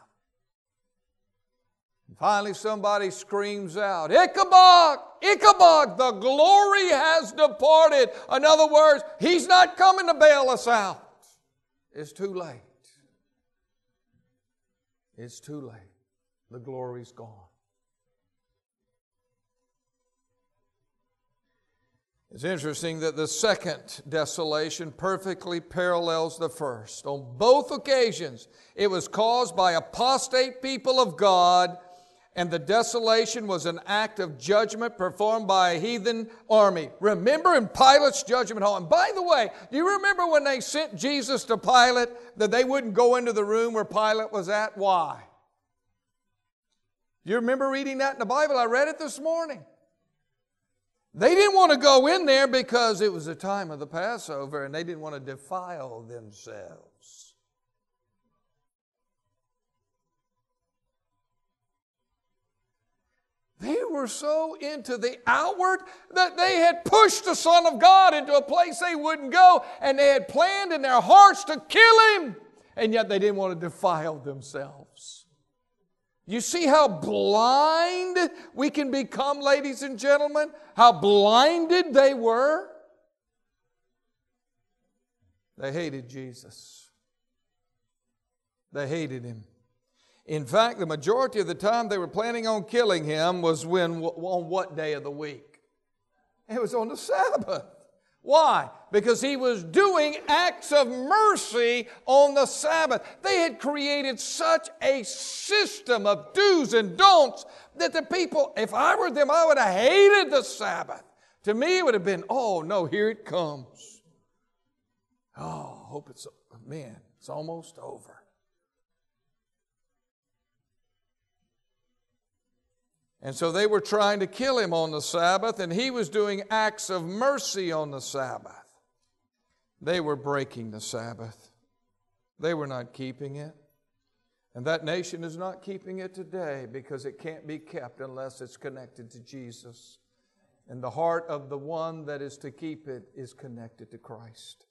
Finally, somebody screams out, Ichabod, Ichabod, the glory has departed. In other words, he's not coming to bail us out. It's too late. It's too late. The glory's gone. It's interesting that the second desolation perfectly parallels the first. On both occasions, it was caused by apostate people of God, and the desolation was an act of judgment performed by a heathen army. Remember in Pilate's judgment hall. And by the way, do you remember when they sent Jesus to Pilate that they wouldn't go into the room where Pilate was at? Why? You remember reading that in the Bible? I read it this morning. They didn't want to go in there because it was the time of the Passover and they didn't want to defile themselves. They were so into the outward that they had pushed the Son of God into a place they wouldn't go, and they had planned in their hearts to kill Him, and yet they didn't want to defile themselves. You see how blind we can become, ladies and gentlemen? How blinded they were? They hated Jesus. They hated Him. In fact, the majority of the time they were planning on killing Him was when, on what day of the week? It was on the Sabbath. Why? Because He was doing acts of mercy on the Sabbath. They had created such a system of do's and don'ts that the people, if I were them, I would have hated the Sabbath. To me, it would have been, oh no, here it comes. Oh, I hope it's, man, it's almost over. And so they were trying to kill Him on the Sabbath, and He was doing acts of mercy on the Sabbath. They were breaking the Sabbath. They were not keeping it. And that nation is not keeping it today because it can't be kept unless it's connected to Jesus. And the heart of the one that is to keep it is connected to Christ.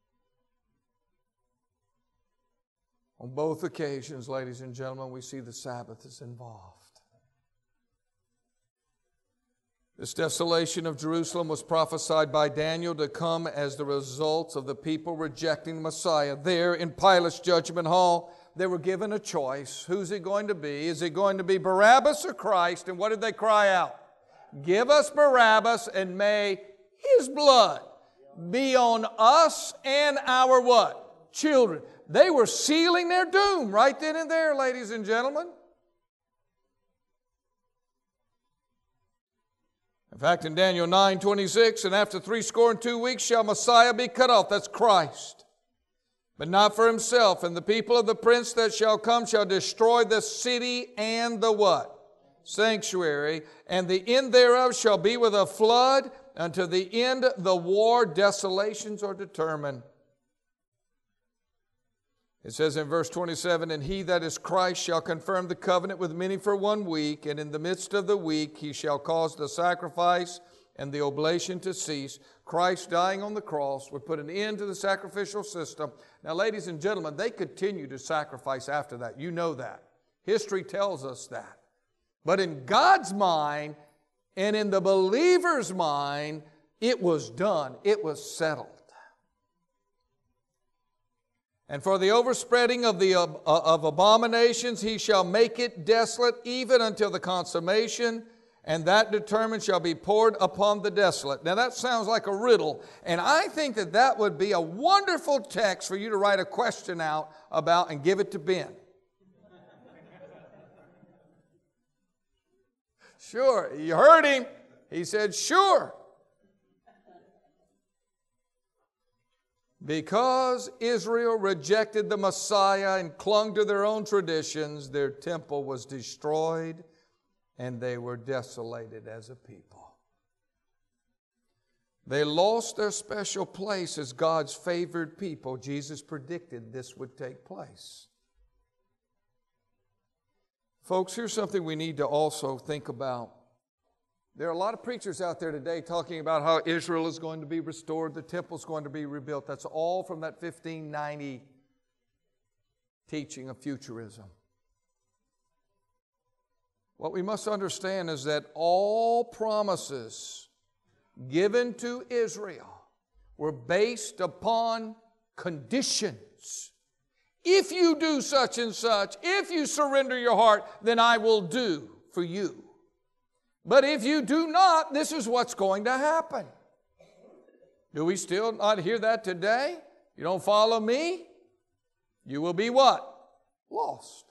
On both occasions, ladies and gentlemen, we see the Sabbath is involved. This desolation of Jerusalem was prophesied by Daniel to come as the result of the people rejecting the Messiah. There in Pilate's judgment hall, they were given a choice. Who's it going to be? Is it going to be Barabbas or Christ? And what did they cry out? Give us Barabbas, and may His blood be on us and our what? Children. They were sealing their doom right then and there, ladies and gentlemen. In fact, in Daniel nine twenty-six, and after three score and two weeks shall Messiah be cut off. That's Christ. But not for Himself. And the people of the prince that shall come shall destroy the city and the what? Sanctuary. And the end thereof shall be with a flood. Unto the end the war desolations are determined. It says in verse twenty-seven, and He that is Christ shall confirm the covenant with many for one week, and in the midst of the week He shall cause the sacrifice and the oblation to cease. Christ dying on the cross would put an end to the sacrificial system. Now, ladies and gentlemen, they continued to sacrifice after that. You know that. History tells us that. But in God's mind and in the believer's mind, it was done. It was settled. And for the overspreading of the of, of abominations, he shall make it desolate even until the consummation, and that determined shall be poured upon the desolate. Now that sounds like a riddle, and I think that that would be a wonderful text for you to write a question out about and give it to Ben. Sure, you heard him. He said, sure. Because Israel rejected the Messiah and clung to their own traditions, their temple was destroyed and they were desolated as a people. They lost their special place as God's favored people. Jesus predicted this would take place. Folks, here's something we need to also think about. There are a lot of preachers out there today talking about how Israel is going to be restored, the temple is going to be rebuilt. That's all from that fifteen ninety teaching of futurism. What we must understand is that all promises given to Israel were based upon conditions. If you do such and such, if you surrender your heart, then I will do for you. But if you do not, this is what's going to happen. Do we still not hear that today? You don't follow me, you will be what? Lost.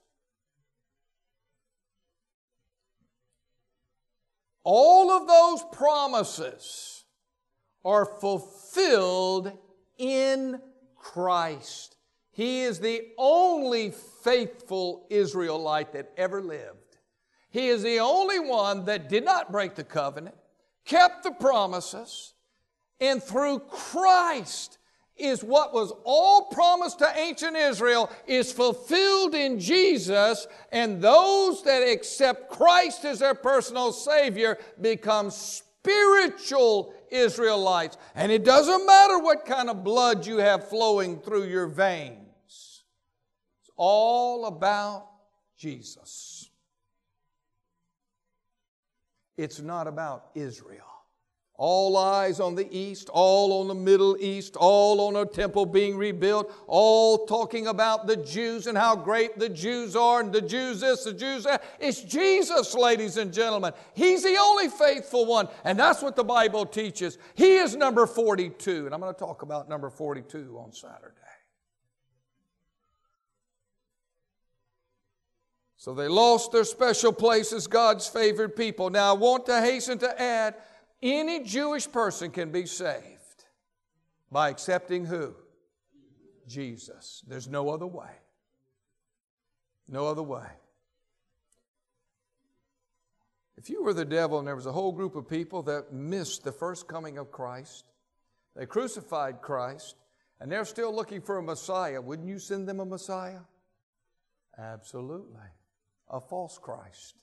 All of those promises are fulfilled in Christ. He is the only faithful Israelite that ever lived. He is the only one that did not break the covenant, kept the promises, and through Christ is what was all promised to ancient Israel is fulfilled in Jesus, and those that accept Christ as their personal Savior become spiritual Israelites. And it doesn't matter what kind of blood you have flowing through your veins. It's all about Jesus. It's not about Israel. All eyes on the east, all on the Middle East, all on a temple being rebuilt, all talking about the Jews and how great the Jews are, and the Jews this, the Jews that. It's Jesus, ladies and gentlemen. He's the only faithful one, and that's what the Bible teaches. He is number forty-two, and I'm going to talk about number forty-two on Saturday. So they lost their special place as God's favored people. Now I want to hasten to add, any Jewish person can be saved by accepting who? Jesus. There's no other way. No other way. If you were the devil and there was a whole group of people that missed the first coming of Christ, they crucified Christ, and they're still looking for a Messiah, wouldn't you send them a Messiah? Absolutely. A false Christ.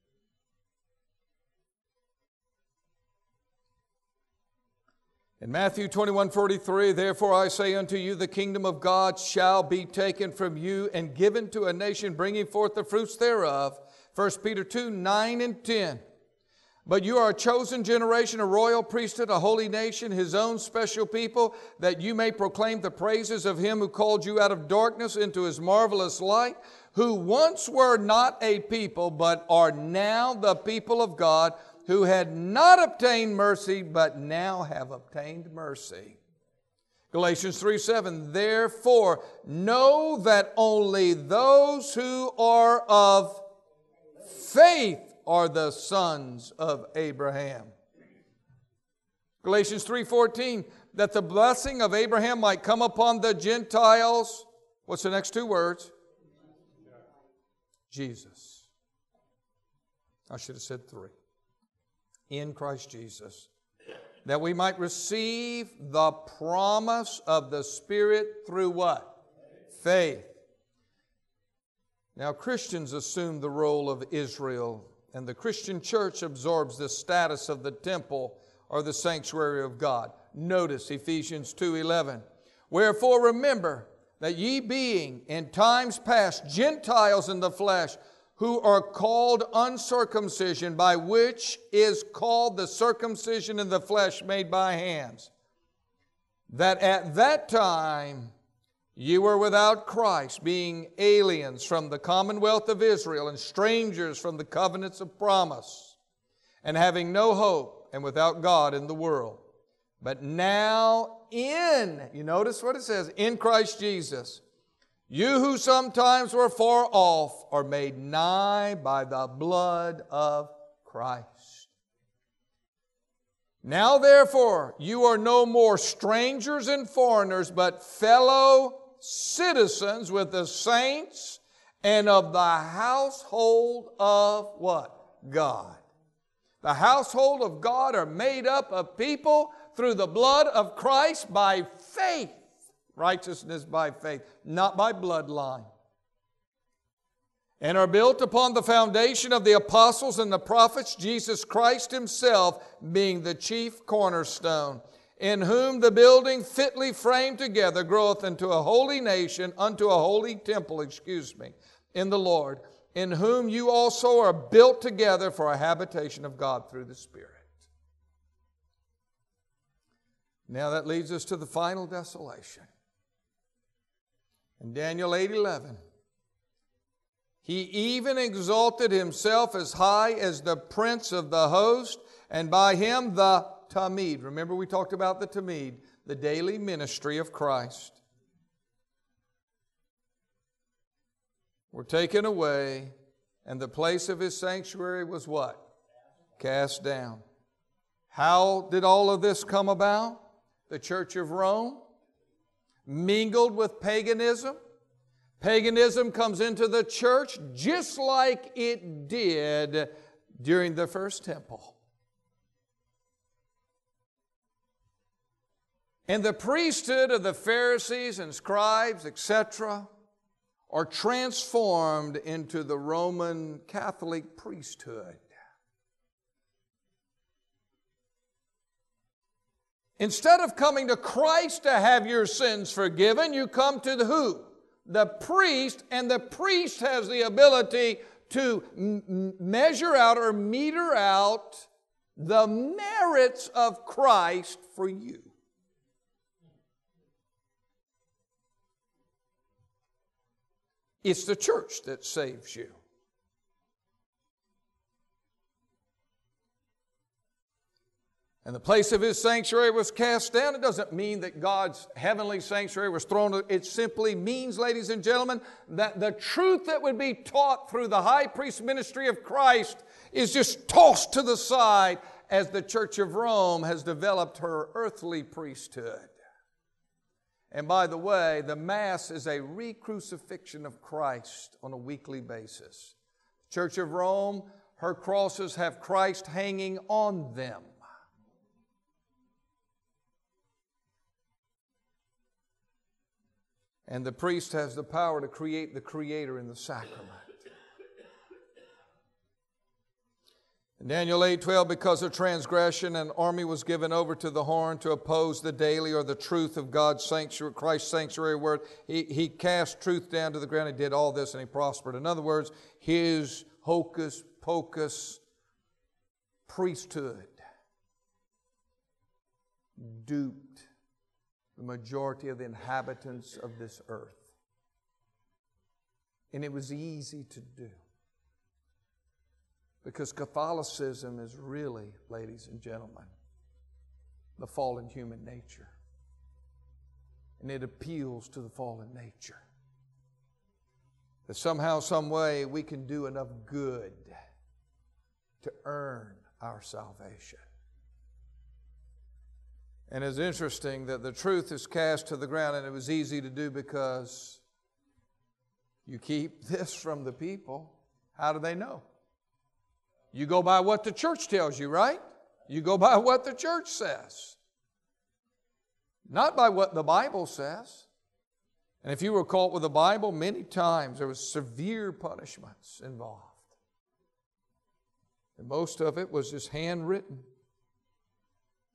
In Matthew twenty-one forty-three, therefore I say unto you, the kingdom of God shall be taken from you and given to a nation bringing forth the fruits thereof. First Peter two, nine and ten. But you are a chosen generation, a royal priesthood, a holy nation, His own special people, that you may proclaim the praises of Him who called you out of darkness into His marvelous light, who once were not a people, but are now the people of God, who had not obtained mercy, but now have obtained mercy. Galatians three seven, therefore know that only those who are of faith are the sons of Abraham. Galatians three fourteen, that the blessing of Abraham might come upon the Gentiles. What's the next two words? Jesus. I should have said three. In Christ Jesus. That we might receive the promise of the Spirit through what? Faith. Now Christians assume the role of Israel, and the Christian church absorbs the status of the temple or the sanctuary of God. Notice Ephesians two eleven. Wherefore remember that ye being in times past Gentiles in the flesh, who are called uncircumcision, by which is called the circumcision in the flesh made by hands, that at that time ye were without Christ, being aliens from the commonwealth of Israel and strangers from the covenants of promise, and having no hope and without God in the world. But now in, you notice what it says, in Christ Jesus, you who sometimes were far off are made nigh by the blood of Christ. Now therefore you are no more strangers and foreigners, but fellow citizens with the saints and of the household of what? God. The household of God are made up of people through the blood of Christ by faith. Righteousness by faith, not by bloodline. And are built upon the foundation of the apostles and the prophets, Jesus Christ Himself being the chief cornerstone, in whom the building fitly framed together groweth into a holy nation, unto a holy temple, excuse me, in the Lord, in whom you also are built together for a habitation of God through the Spirit. Now that leads us to the final desolation. In Daniel eight eleven, He even exalted Himself as high as the prince of the host, and by Him the Tamid. Remember we talked about the Tamid, the daily ministry of Christ, were taken away, and the place of His sanctuary was what? Cast down. How did all of this come about? The Church of Rome mingled with paganism. Paganism comes into the church just like it did during the first temple. And the priesthood of the Pharisees and scribes, et cetera, are transformed into the Roman Catholic priesthood. Instead of coming to Christ to have your sins forgiven, you come to the who? The priest, and the priest has the ability to m- measure out or meter out the merits of Christ for you. It's the church that saves you. And the place of His sanctuary was cast down. It doesn't mean that God's heavenly sanctuary was thrown. It simply means, ladies and gentlemen, that the truth that would be taught through the high priest ministry of Christ is just tossed to the side as the Church of Rome has developed her earthly priesthood. And by the way, the Mass is a re-crucifixion of Christ on a weekly basis. The Church of Rome, her crosses have Christ hanging on them. And the priest has the power to create the Creator in the sacrament. In Daniel eight twelve, because of transgression, an army was given over to the horn to oppose the daily or the truth of God's sanctuary, Christ's sanctuary word. He, he cast truth down to the ground. He did all this and he prospered. In other words, his hocus pocus priesthood duped the majority of the inhabitants of this earth. And it was easy to do. Because Catholicism is really, ladies and gentlemen, the fallen human nature. And it appeals to the fallen nature. That somehow, some way, we can do enough good to earn our salvation. And it's interesting that the truth is cast to the ground, and it was easy to do because you keep this from the people. How do they know? You go by what the church tells you, right? You go by what the church says. Not by what the Bible says. And if you were caught with the Bible, many times there was severe punishments involved. And most of it was just handwritten.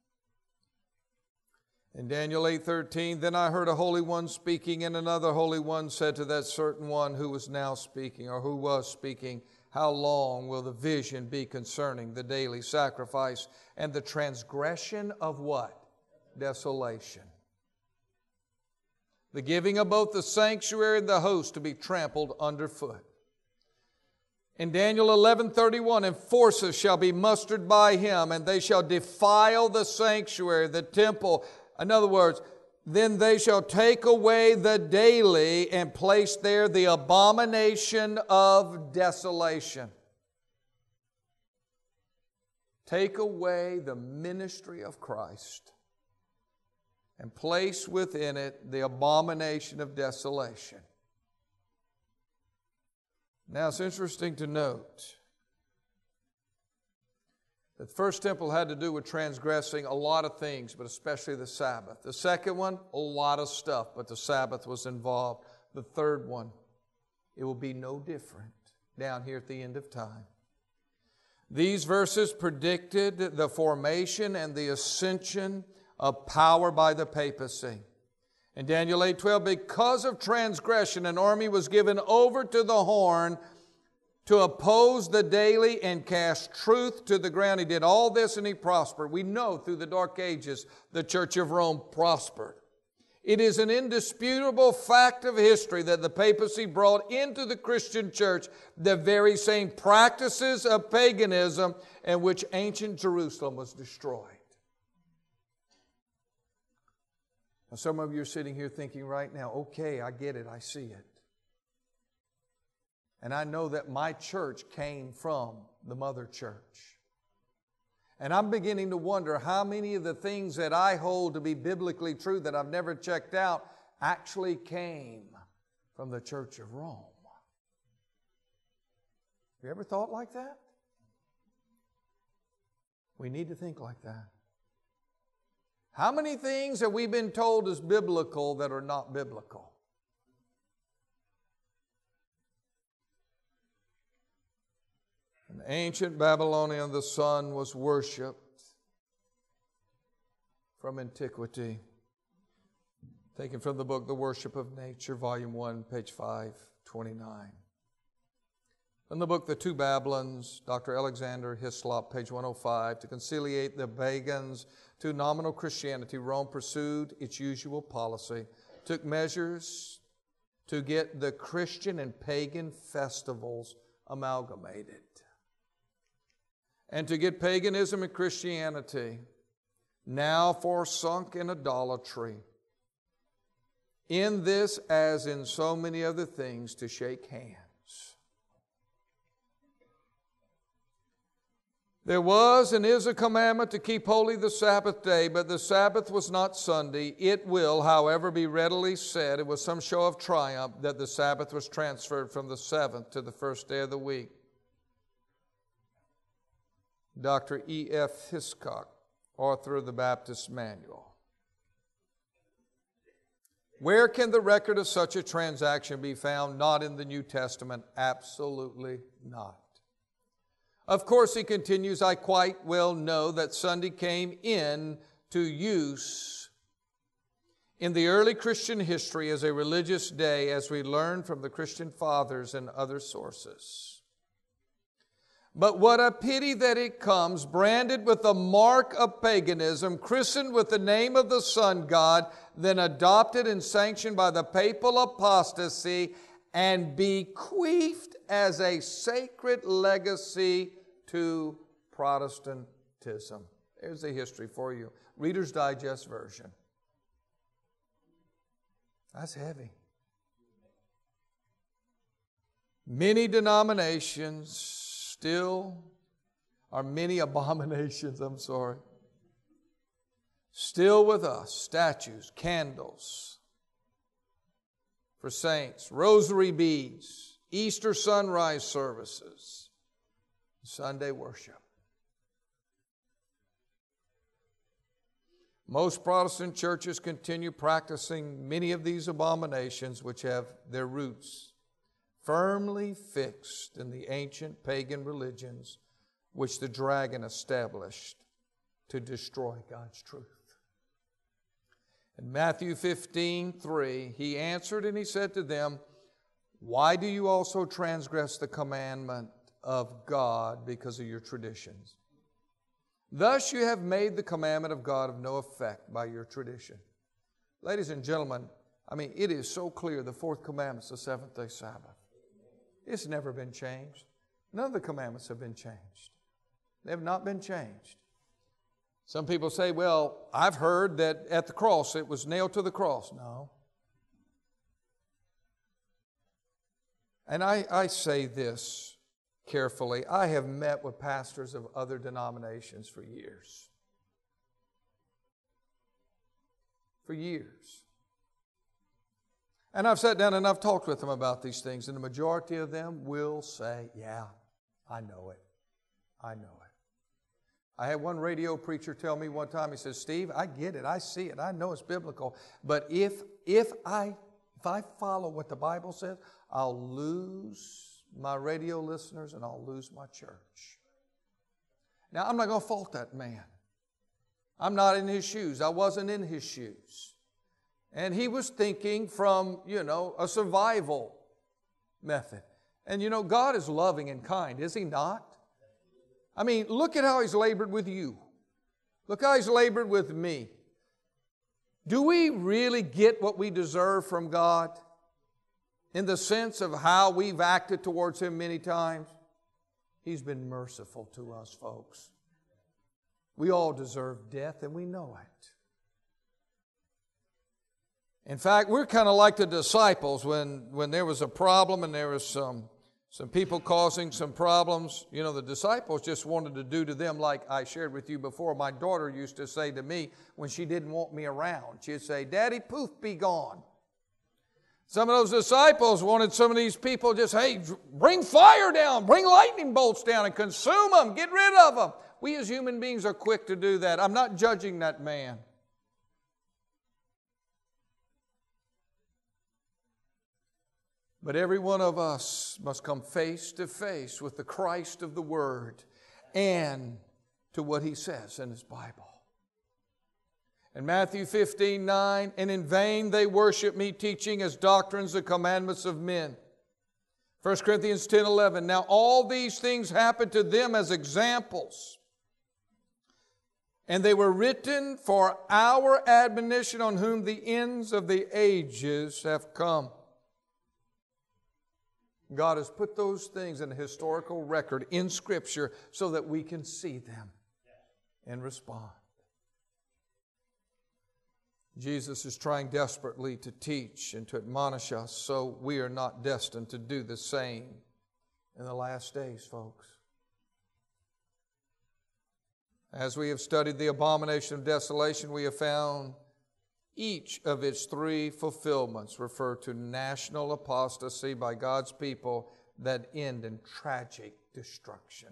In Daniel eight thirteen, then I heard a holy one speaking, and another holy one said to that certain one who was now speaking, or who was speaking, how long will the vision be concerning the daily sacrifice and the transgression of what? Desolation. The giving of both the sanctuary and the host to be trampled underfoot. In Daniel eleven thirty-one, and forces shall be mustered by him, and they shall defile the sanctuary, the temple. In other words, then they shall take away the daily and place there the abomination of desolation. Take away the ministry of Christ and place within it the abomination of desolation. Now it's interesting to note that the first temple had to do with transgressing a lot of things, but especially the Sabbath. The second one, a lot of stuff, but the Sabbath was involved. The third one, it will be no different down here at the end of time. These verses predicted the formation and the ascension of power by the papacy. In Daniel eight twelve, because of transgression, an army was given over to the horn to oppose the daily and cast truth to the ground. He did all this and he prospered. We know through the Dark Ages the Church of Rome prospered. It is an indisputable fact of history that the papacy brought into the Christian church the very same practices of paganism in which ancient Jerusalem was destroyed. Now, some of you are sitting here thinking right now, okay, I get it, I see it. And I know that my church came from the mother church. And I'm beginning to wonder how many of the things that I hold to be biblically true that I've never checked out actually came from the Church of Rome. Have you ever thought like that? We need to think like that. How many things have we been told is biblical that are not biblical? In ancient Babylonian, the sun was worshipped from antiquity. Taken from the book, The Worship of Nature, Volume one, page five twenty-nine. In the book, The Two Babylons, Doctor Alexander Hislop, page one oh five, to conciliate the pagans to nominal Christianity, Rome pursued its usual policy, took measures to get the Christian and pagan festivals amalgamated, and to get paganism and Christianity, now forsunk in idolatry, in this as in so many other things, to shake hands. There was and is a commandment to keep holy the Sabbath day, but the Sabbath was not Sunday. It will, however, be readily said, it was some show of triumph, that the Sabbath was transferred from the seventh to the first day of the week. Doctor E F Hiscock, author of the Baptist Manual. Where can the record of such a transaction be found? Not in the New Testament. Absolutely not. Of course, he continues, I quite well know that Sunday came in to use in the early Christian history as a religious day, as we learn from the Christian fathers and other sources. But what a pity that it comes branded with the mark of paganism, christened with the name of the sun god, then adopted and sanctioned by the papal apostasy, and bequeathed as a sacred legacy to Protestantism. There's the history for you. Reader's Digest version. That's heavy. Many denominations still are many abominations, I'm sorry. Still with us, statues, candles for saints, rosary beads, Easter sunrise services, Sunday worship. Most Protestant churches continue practicing many of these abominations, which have their roots firmly fixed in the ancient pagan religions which the dragon established to destroy God's truth. In Matthew fifteen, three, He answered and He said to them, why do you also transgress the commandment of God because of your traditions? Thus you have made the commandment of God of no effect by your tradition. Ladies and gentlemen, I mean, it is so clear the fourth commandment is the seventh-day Sabbath. It's never been changed. None of the commandments have been changed. They have not been changed. Some people say, well, I've heard that at the cross it was nailed to the cross. No. And I, I say this carefully. I have met with pastors of other denominations for years. For years. And I've sat down and I've talked with them about these things, and the majority of them will say, yeah, I know it. I know it. I had one radio preacher tell me one time, he says, Steve, I get it. I see it. I know it's biblical. But if, if, I, if I follow what the Bible says, I'll lose my radio listeners and I'll lose my church. Now, I'm not going to fault that man. I'm not in his shoes. I wasn't in his shoes. And he was thinking from, you know, a survival method. And you know, God is loving and kind, is He not? I mean, look at how He's labored with you. Look how He's labored with me. Do we really get what we deserve from God? In the sense of how we've acted towards Him many times? He's been merciful to us, folks. We all deserve death, and we know it. In fact, we're kind of like the disciples when, when there was a problem and there was some, some people causing some problems. You know, the disciples just wanted to do to them like I shared with you before. My daughter used to say to me when she didn't want me around, she'd say, Daddy, poof, be gone. Some of those disciples wanted some of these people just, hey, bring fire down, bring lightning bolts down and consume them, get rid of them. We as human beings are quick to do that. I'm not judging that man. But every one of us must come face to face with the Christ of the Word and to what He says in His Bible. In Matthew fifteen, nine, and in vain they worship me, teaching as doctrines the commandments of men. First Corinthians ten, eleven, now all these things happened to them as examples, and they were written for our admonition, on whom the ends of the ages have come. God has put those things in a historical record in Scripture so that we can see them and respond. Jesus is trying desperately to teach and to admonish us, so we are not destined to do the same in the last days, folks. As we have studied the abomination of desolation, we have found each of its three fulfillments refer to national apostasy by God's people that end in tragic destruction.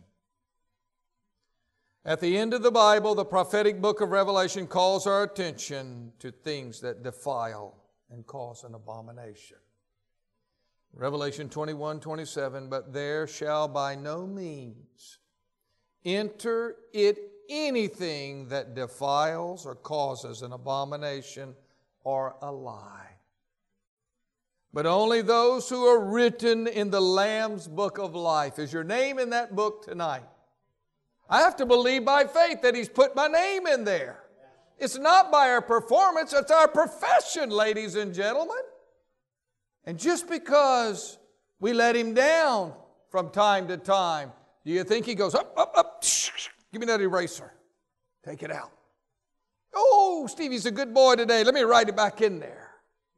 At the end of the Bible, the prophetic book of Revelation calls our attention to things that defile and cause an abomination. Revelation twenty-one, twenty-seven, but there shall by no means enter it anything that defiles or causes an abomination or a lie, but only those who are written in the Lamb's book of life. Is your name in that book tonight? I have to believe by faith that He's put my name in there. It's not by our performance, it's our profession, ladies and gentlemen. And just because we let Him down from time to time, do you think He goes, up, up, up, give me that eraser. Take it out. Oh, Stevie's a good boy today. Let me write it back in there.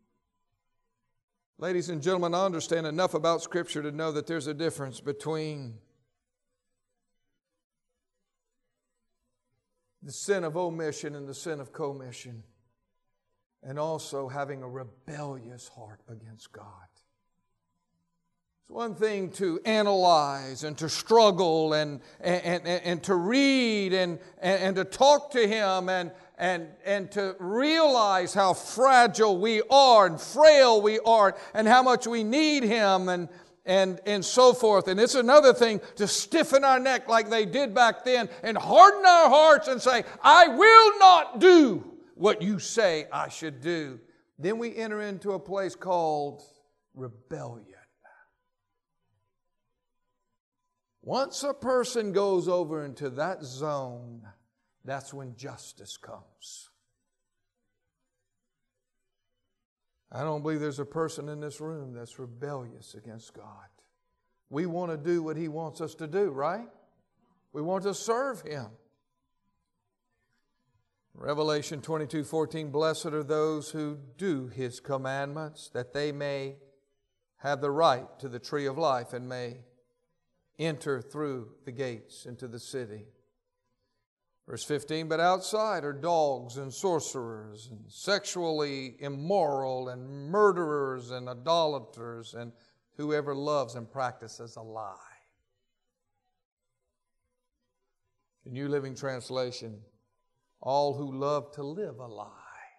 Ladies and gentlemen, I understand enough about Scripture to know that there's a difference between the sin of omission and the sin of commission, and also having a rebellious heart against God. It's one thing to analyze and to struggle and, and, and, and to read and, and, and to talk to Him and, and, and to realize how fragile we are and frail we are and how much we need Him and, and, and so forth. And it's another thing to stiffen our neck like they did back then and harden our hearts and say, I will not do what you say I should do. Then we enter into a place called rebellion. Once a person goes over into that zone, that's when justice comes. I don't believe there's a person in this room that's rebellious against God. We want to do what He wants us to do, right? We want to serve Him. Revelation twenty-two fourteen, blessed are those who do His commandments, that they may have the right to the tree of life and may enter through the gates into the city. Verse fifteen, but outside are dogs and sorcerers and sexually immoral and murderers and idolaters and whoever loves and practices a lie. The New Living Translation, all who love to live a lie.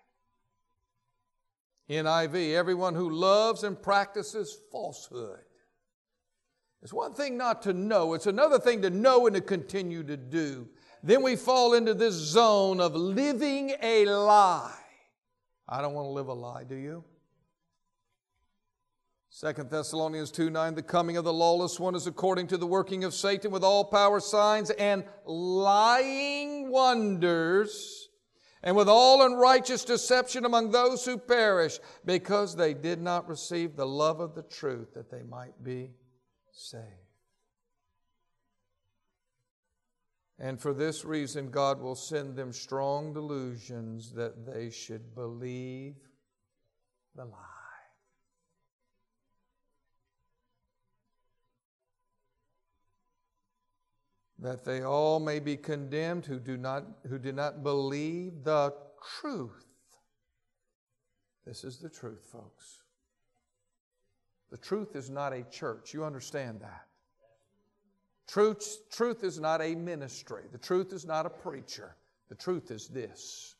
N I V, everyone who loves and practices falsehood. It's one thing not to know. It's another thing to know and to continue to do. Then we fall into this zone of living a lie. I don't want to live a lie, do you? Second Thessalonians two nine, the coming of the lawless one is according to the working of Satan with all power, signs, and lying wonders, and with all unrighteous deception among those who perish, because they did not receive the love of the truth that they might be saved. And for this reason, God will send them strong delusions that they should believe the lie. That they all may be condemned who do not, who do not believe the truth. This is the truth, folks. The truth is not a church. You understand that. Truth, truth is not a ministry. The truth is not a preacher. The truth is this.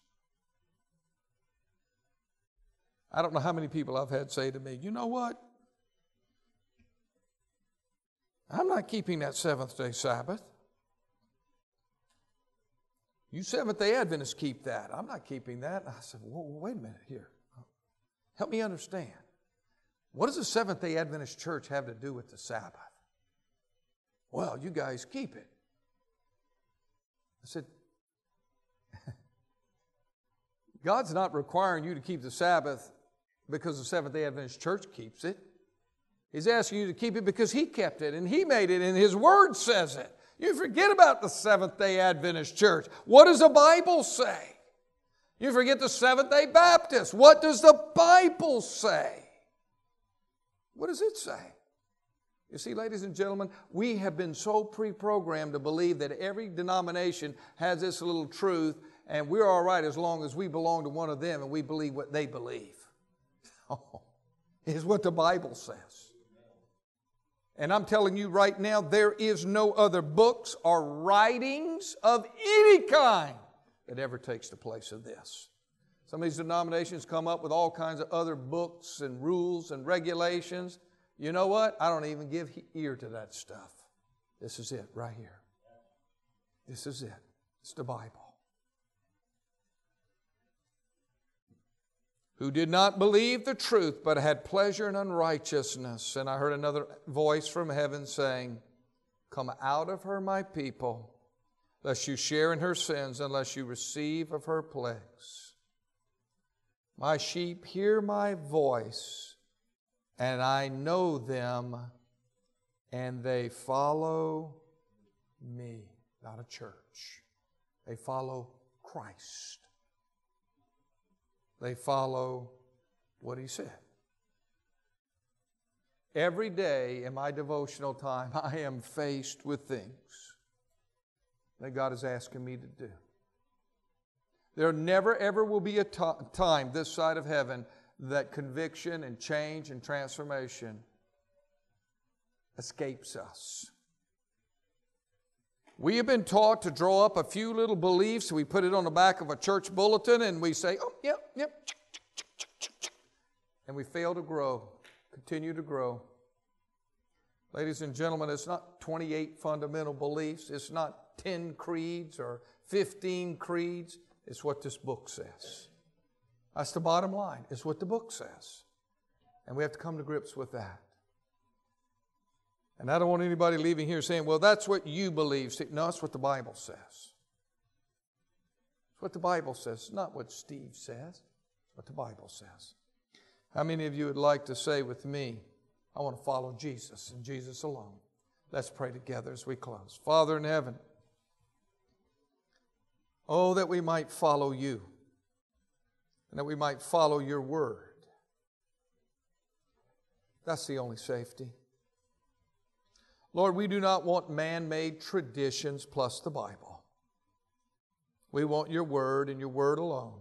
I don't know how many people I've had say to me, you know what? I'm not keeping that seventh-day Sabbath. You Seventh-day Adventists keep that. I'm not keeping that. I said, well, wait a minute here. Help me understand. What does the Seventh-day Adventist church have to do with the Sabbath? Well, you guys keep it. I said, God's not requiring you to keep the Sabbath because the Seventh-day Adventist church keeps it. He's asking you to keep it because He kept it and He made it and His Word says it. You forget about the Seventh-day Adventist church. What does the Bible say? You forget the Seventh-day Baptist. What does the Bible say? What does it say? You see, ladies and gentlemen, we have been so pre-programmed to believe that every denomination has this little truth and we're all right as long as we belong to one of them and we believe what they believe. Oh, it's what the Bible says. And I'm telling you right now, there is no other books or writings of any kind that ever takes the place of this. Some of these denominations come up with all kinds of other books and rules and regulations. You know what? I don't even give ear to that stuff. This is it right here. This is it. It's the Bible. Who did not believe the truth, but had pleasure in unrighteousness. And I heard another voice from heaven saying, come out of her, my people, lest you share in her sins, unless you receive of her plagues. My sheep hear my voice, and I know them, and they follow me. Not a church. They follow Christ. They follow what He said. Every day in my devotional time, I am faced with things that God is asking me to do. There never, ever will be a t- time this side of heaven that conviction and change and transformation escapes us. We have been taught to draw up a few little beliefs. We put it on the back of a church bulletin and we say, oh, yep, yep. And we fail to grow, continue to grow. Ladies and gentlemen, it's not twenty-eight fundamental beliefs. It's not ten creeds or fifteen creeds. It's what this book says. That's the bottom line. It's what the book says. And we have to come to grips with that. And I don't want anybody leaving here saying, well, that's what you believe. No, it's what the Bible says. It's what the Bible says. It's not what Steve says. It's what the Bible says. How many of you would like to say with me, I want to follow Jesus and Jesus alone? Let's pray together as we close. Father in heaven, oh, that we might follow you and that we might follow your word. That's the only safety. Lord, we do not want man-made traditions plus the Bible. We want your word and your word alone.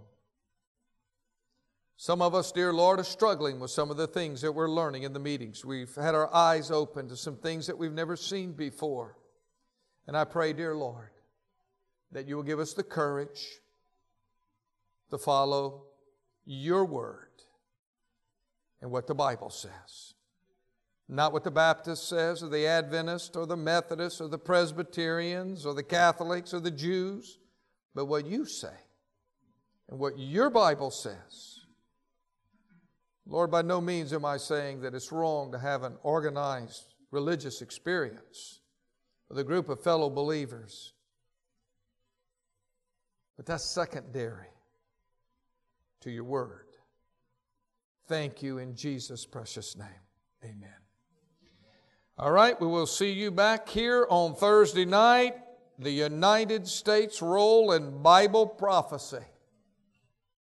Some of us, dear Lord, are struggling with some of the things that we're learning in the meetings. We've had our eyes open to some things that we've never seen before. And I pray, dear Lord, that you will give us the courage to follow your word and what the Bible says. Not what the Baptist says, or the Adventist, or the Methodist, or the Presbyterians, or the Catholics, or the Jews, but what you say and what your Bible says. Lord, by no means am I saying that it's wrong to have an organized religious experience with a group of fellow believers. But that's secondary to your word. Thank you in Jesus' precious name. Amen. All right, we will see you back here on Thursday night, the United States role in Bible prophecy.